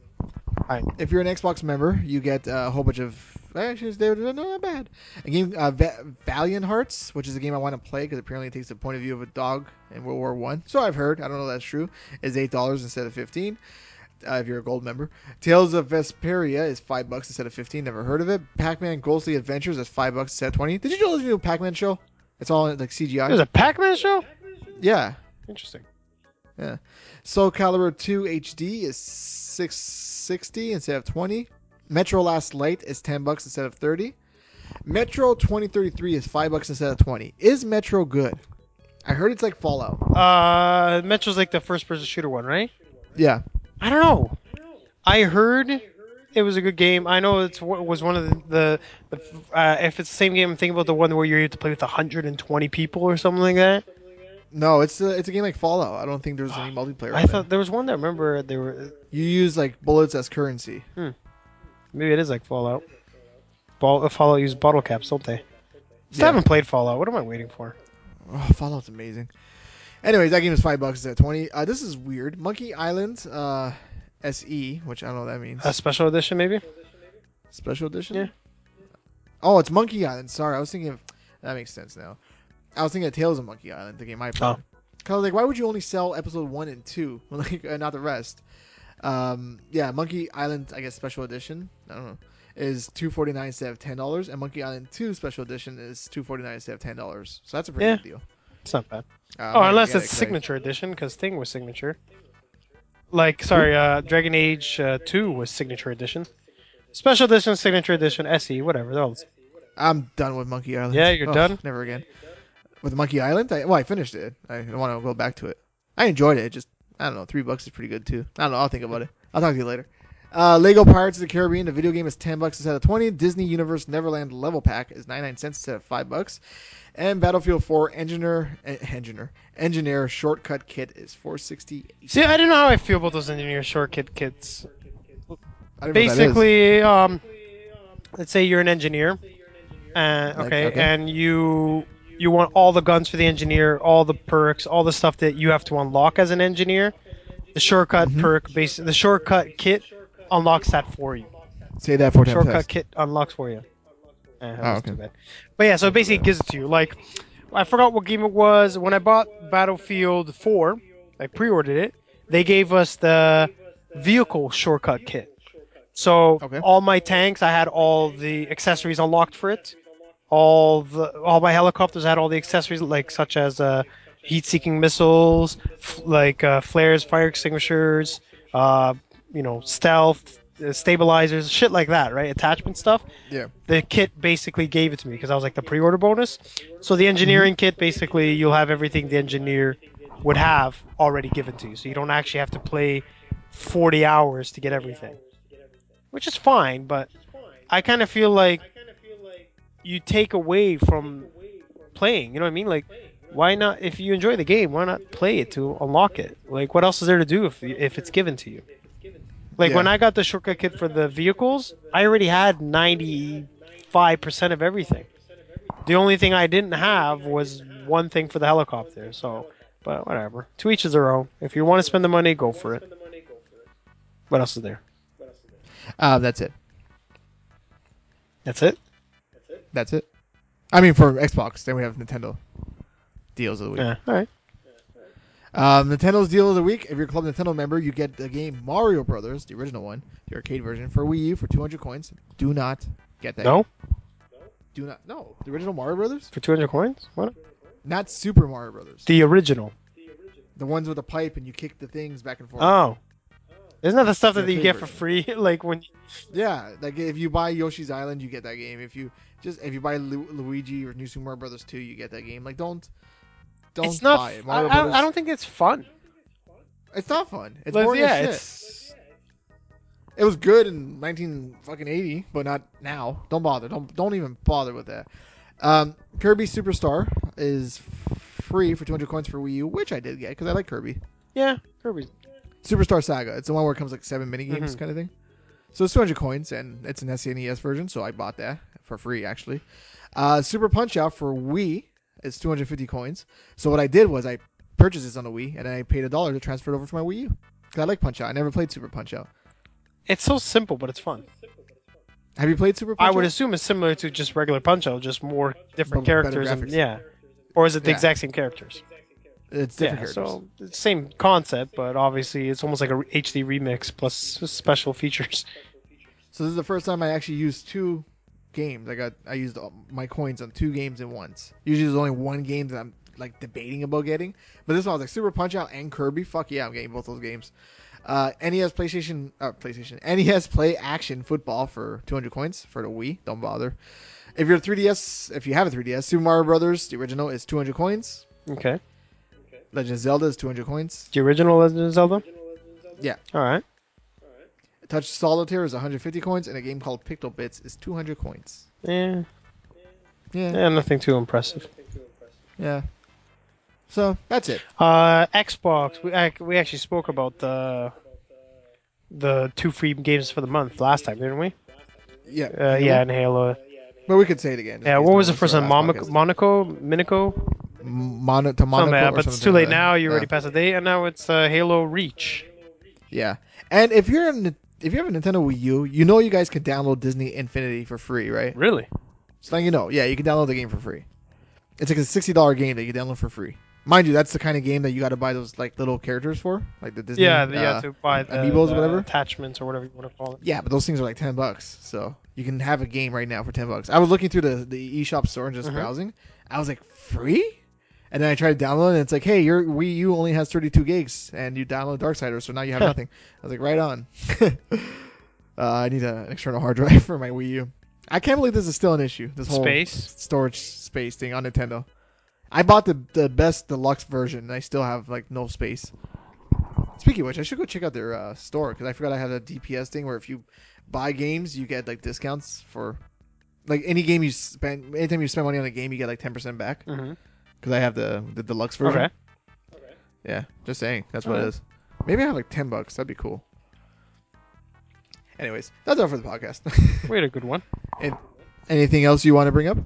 If you're an Xbox member, you get a whole bunch of. Actually, they're not bad. A game, Valiant Hearts, which is a game I want to play because apparently it takes the point of view of a dog in World War One. So I've heard. I don't know if that's true. Is $8 instead of 15. If you're a gold member. Tales of Vesperia is $5 instead of 15. Never heard of it. Pac-Man Ghostly Adventures is $5 instead of 20. Did you know there's a new Pac-Man show? It's all like CGI. There's a Pac-Man show. Yeah. Interesting. Yeah. Soul Calibur 2 HD is $660 instead of 20. Metro Last Light is $10 instead of 30. Metro 2033 is $5 instead of 20. Is Metro good? I heard it's like Fallout. Metro's like the first-person shooter one, right? Yeah. I don't know. I heard it was a good game. I know it was one of the if it's the same game, I'm thinking about the one where you have to play with 120 people or something like that. No, it's a game like Fallout. I don't think there's any multiplayer. I on thought it. there was one that I remember they were. You use like bullets as currency. Maybe it is like Fallout. Fallout use bottle caps, don't they? Still Yeah. haven't played Fallout. What am I waiting for? Oh, Fallout's amazing. Anyways, that game is $5 instead of 20. This is weird. Monkey Island SE, which I don't know what that means. A special edition, maybe? Special edition? Yeah. Oh, it's Monkey Island. Sorry, I was thinking of... That makes sense now. I was thinking of Tales of Monkey Island, the game I played. Oh. Because I was like, why would you only sell episode 1 and 2? Like, not the rest. Yeah, Monkey Island, I guess, special edition, I don't know, is $2.49 instead of $10. And Monkey Island 2 special edition is $2.49 instead of $10. So that's a pretty good deal. It's not bad. I'm Oh, gonna unless get it it's 'cause signature edition, because Thing was signature. Like, sorry, Dragon Age 2 was signature edition. Special edition, signature edition, SE, whatever. They're all the same. I'm done with Monkey Island. Yeah, you're done? Never again. With Monkey Island? I finished it. I don't want to go back to it. I enjoyed it. Just, I don't know, $3 is pretty good too. I don't know. I'll think about it. I'll talk to you later. Lego Pirates of the Caribbean, the video game is $10 instead of 20. Disney Universe Neverland Level Pack is 99 cents instead of $5. And Battlefield 4 Engineer Shortcut Kit is $4.68. See, I don't know how I feel about those engineer shortcut kits. I don't know what that is. Basically, let's say you're an engineer, okay, okay. and you want all the guns for the engineer, all the perks, all the stuff that you have to unlock as an engineer. The shortcut the shortcut kit unlocks that for you. Say that 4 times Shortcut fast. kit unlocks for you. That was okay. too bad. But yeah, so it basically gives it to you. Like, I forgot what game it was. When I bought Battlefield 4, I pre-ordered it. They gave us the vehicle shortcut kit. So Okay. all my tanks, I had all the accessories unlocked for it. All my helicopters had all the accessories, like such as heat-seeking missiles, flares, fire extinguishers, uh, stealth, stabilizers, shit like that, right? Attachment stuff. Yeah. The kit basically gave it to me because I was like the pre-order bonus. So the engineering kit, basically, you'll have everything the engineer would have already given to you. So you don't actually have to play 40 hours to get everything, which is fine. But I kind of feel like you take away from playing. You know what I mean? Like, why not? If you enjoy the game, why not play it to unlock it? Like, what else is there to do if it's given to you? Like Yeah. when I got the shortcut kit for the vehicles, I already had 95% of everything. The only thing I didn't have was one thing for the helicopter. So, but whatever. To each is their own. If you want to spend the money, go for it. What else is there? That's it. That's it. That's it. I mean, for Xbox, then we have Nintendo deals of the week. Yeah. All right. Nintendo's deal of the week. If you're a Club Nintendo member, you get the game Mario Brothers, the original one, the arcade version for Wii U for 200 coins. Do not get that. No, Game. Do not. No, the original Mario Brothers, for 200 coins. What? not Super Mario Brothers. The original. The ones with the pipe and you kick the things back and forth. Oh, isn't that the stuff The that you arcade get for version. free? Like when. Yeah, like if you buy Yoshi's Island, you get that game. If you buy Luigi or New Super Mario Brothers 2, you get that game. Like don't It's not. buy it. I, Mario Brothers. I don't think it's fun. It's not fun. It's Like, boring yeah, as shit. it's. It was good in 1980, but not now. Don't bother. Don't even bother with that. Kirby Superstar is free for 200 coins for Wii U, which I did get because I like Kirby. Yeah, Kirby's. Superstar Saga. It's the one where it comes like 7 mini games kind of thing. So it's 200 coins, and it's an SNES version, so I bought that for free actually. Super Punch Out for Wii is 250 coins. So what I did was I purchased this on the Wii, and then I paid $1 to transfer it over to my Wii U because I like Punch Out. I never played Super Punch Out. It's so simple, but it's fun. Have you played Super Punch I Out? would assume it's similar to just regular Punch Out, just more different But better characters, and graphics. yeah. Or is it the Yeah. exact same characters? It's different Yeah, characters. so it's same concept, but obviously it's almost like a HD remix plus special features. So this is the first time I actually used two games. I used my coins on two games at once. Usually there's only one game that I'm like debating about getting, but this one I was like Super Punch Out and Kirby. Fuck yeah, I'm getting both those games. NES NES Play Action Football for 200 coins for the Wii. Don't bother. If you have a 3DS, Super Mario Brothers, the original, is 200 coins. Okay. Legend of Zelda is 200 coins. The original Legend of Zelda? Yeah. Alright. Touch Solitaire is 150 coins, and a game called Pixel Bits is 200 coins. Yeah. Yeah. Yeah, nothing too impressive. Yeah. So that's it. Xbox. We actually spoke about the 2 free games for the month last time, didn't we? Yeah. Yeah, and Halo. But we could say it again. just Yeah, in case what no was the one first listened one? to our last podcast. Minico? To Monaco Something, or but it's something too like late that. now. You already Yeah. passed the date, and now it's Halo Reach. Yeah. And if you have a Nintendo Wii U, you know you guys can download Disney Infinity for free, right? Really? Just letting you know. Yeah, you can download the game for free. It's like a $60 game that you can download for free. Mind you, that's the kind of game that you got to buy those like little characters for, like the Disney. Yeah, you have to buy the amiibos, the whatever. attachments or whatever you want to call it. Yeah, but those things are like $10, so you can have a game right now for $10. I was looking through the eShop store and just browsing. I was like, free? And then I tried to download it, and it's like, hey, your Wii U only has 32 gigs, and you download Darksiders, so now you have nothing. I was like, right on. I need an external hard drive for my Wii U. I can't believe this is still an issue. This whole Space? storage space thing on Nintendo. I bought the best deluxe version, and I still have like no space. Speaking of which, I should go check out their store because I forgot I had a DPS thing where if you buy games, you get like discounts for like any game you spend. Anytime you spend money on a game, you get like 10% back. Mm-hmm. Because I have the deluxe version. Okay. Yeah, just saying. That's what it Alright. is. Maybe I have like $10. That'd be cool. Anyways, that's all for the podcast. We had a good one. Anything else you want to bring up?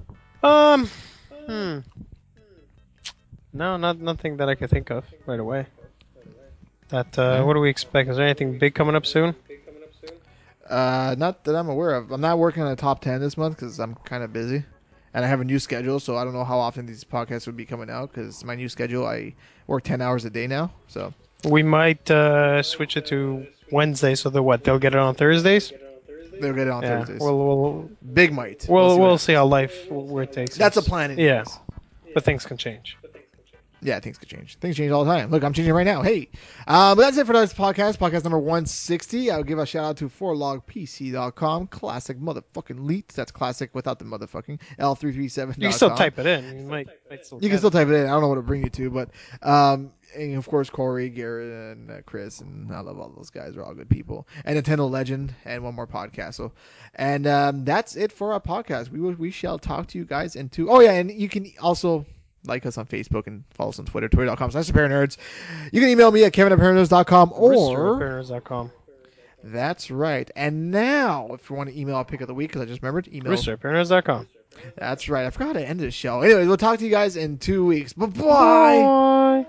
No, nothing that I could think of right away. What do we expect? Is there anything big coming up soon? Not that I'm aware of. I'm not working on a top 10 this month because I'm kind of busy. And I have a new schedule, so I don't know how often these podcasts would be coming out because my new schedule, I work 10 hours a day now. So We might switch it to Wednesday, so they'll get it on Thursdays. they'll get it on Yeah, Thursdays. we'll Big might. we'll what see how life where it takes That's us. a plan. Anyways. Yeah, but things can change. Yeah, things could change. Things change all the time. Look, I'm changing right now. Hey. But that's it for this podcast. Podcast number 160. I'll give a shout out to 4logpc.com. Classic motherfucking leet. That's classic without the motherfucking L337.com. You can still type it in. You might still You get can still it. type it in. I don't know what to bring you to, but and of course Corey, Garrett, and Chris, and I love all those guys. They're all good people. And Nintendo Legend, and one more podcast. So, and that's it for our podcast. We shall talk to you guys into. Oh yeah, and you can also like us on Facebook and follow us on Twitter, twitter.com/SuperNerds. You can email me at kevin@paranerds.com or Roosterappearance.com. that's right. And now, if you want to email our pick of the week, because I just remembered, email. Roosterappearance.com. That's right. I forgot how to end this show. Anyways, we'll talk to you guys in 2 weeks. Bye-bye. Bye.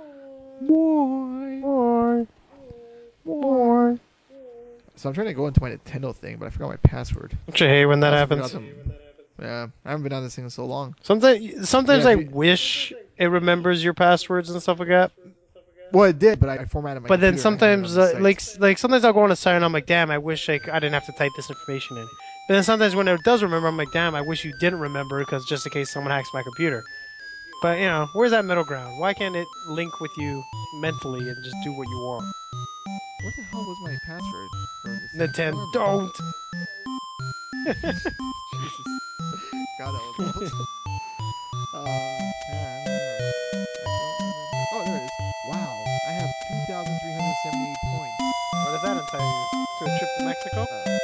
Bye. Bye. Bye. So I'm trying to go into my Nintendo thing, but I forgot my password. Don't you hate when that I also happens? forgot yeah, I haven't been on this thing in so long. Sometimes Yeah, I dude. wish it remembers your passwords and stuff like that. Well, it did, but I formatted my But then computer and I had it sometimes, on the site. like sometimes I'll go on a site and I'm like, damn, I wish I didn't have to type this information in. But then sometimes when it does remember, I'm like, damn, I wish you didn't remember because just in case someone hacks my computer. But you know, where's that middle ground? Why can't it link with you mentally and just do what you want? What the hell was my password for this thing? Nintendo, don't. Jesus. God, that was old. Yeah, I don't remember. Oh, there it is. Wow, I have 2,378 points. What does that entitle you? To a trip to Mexico?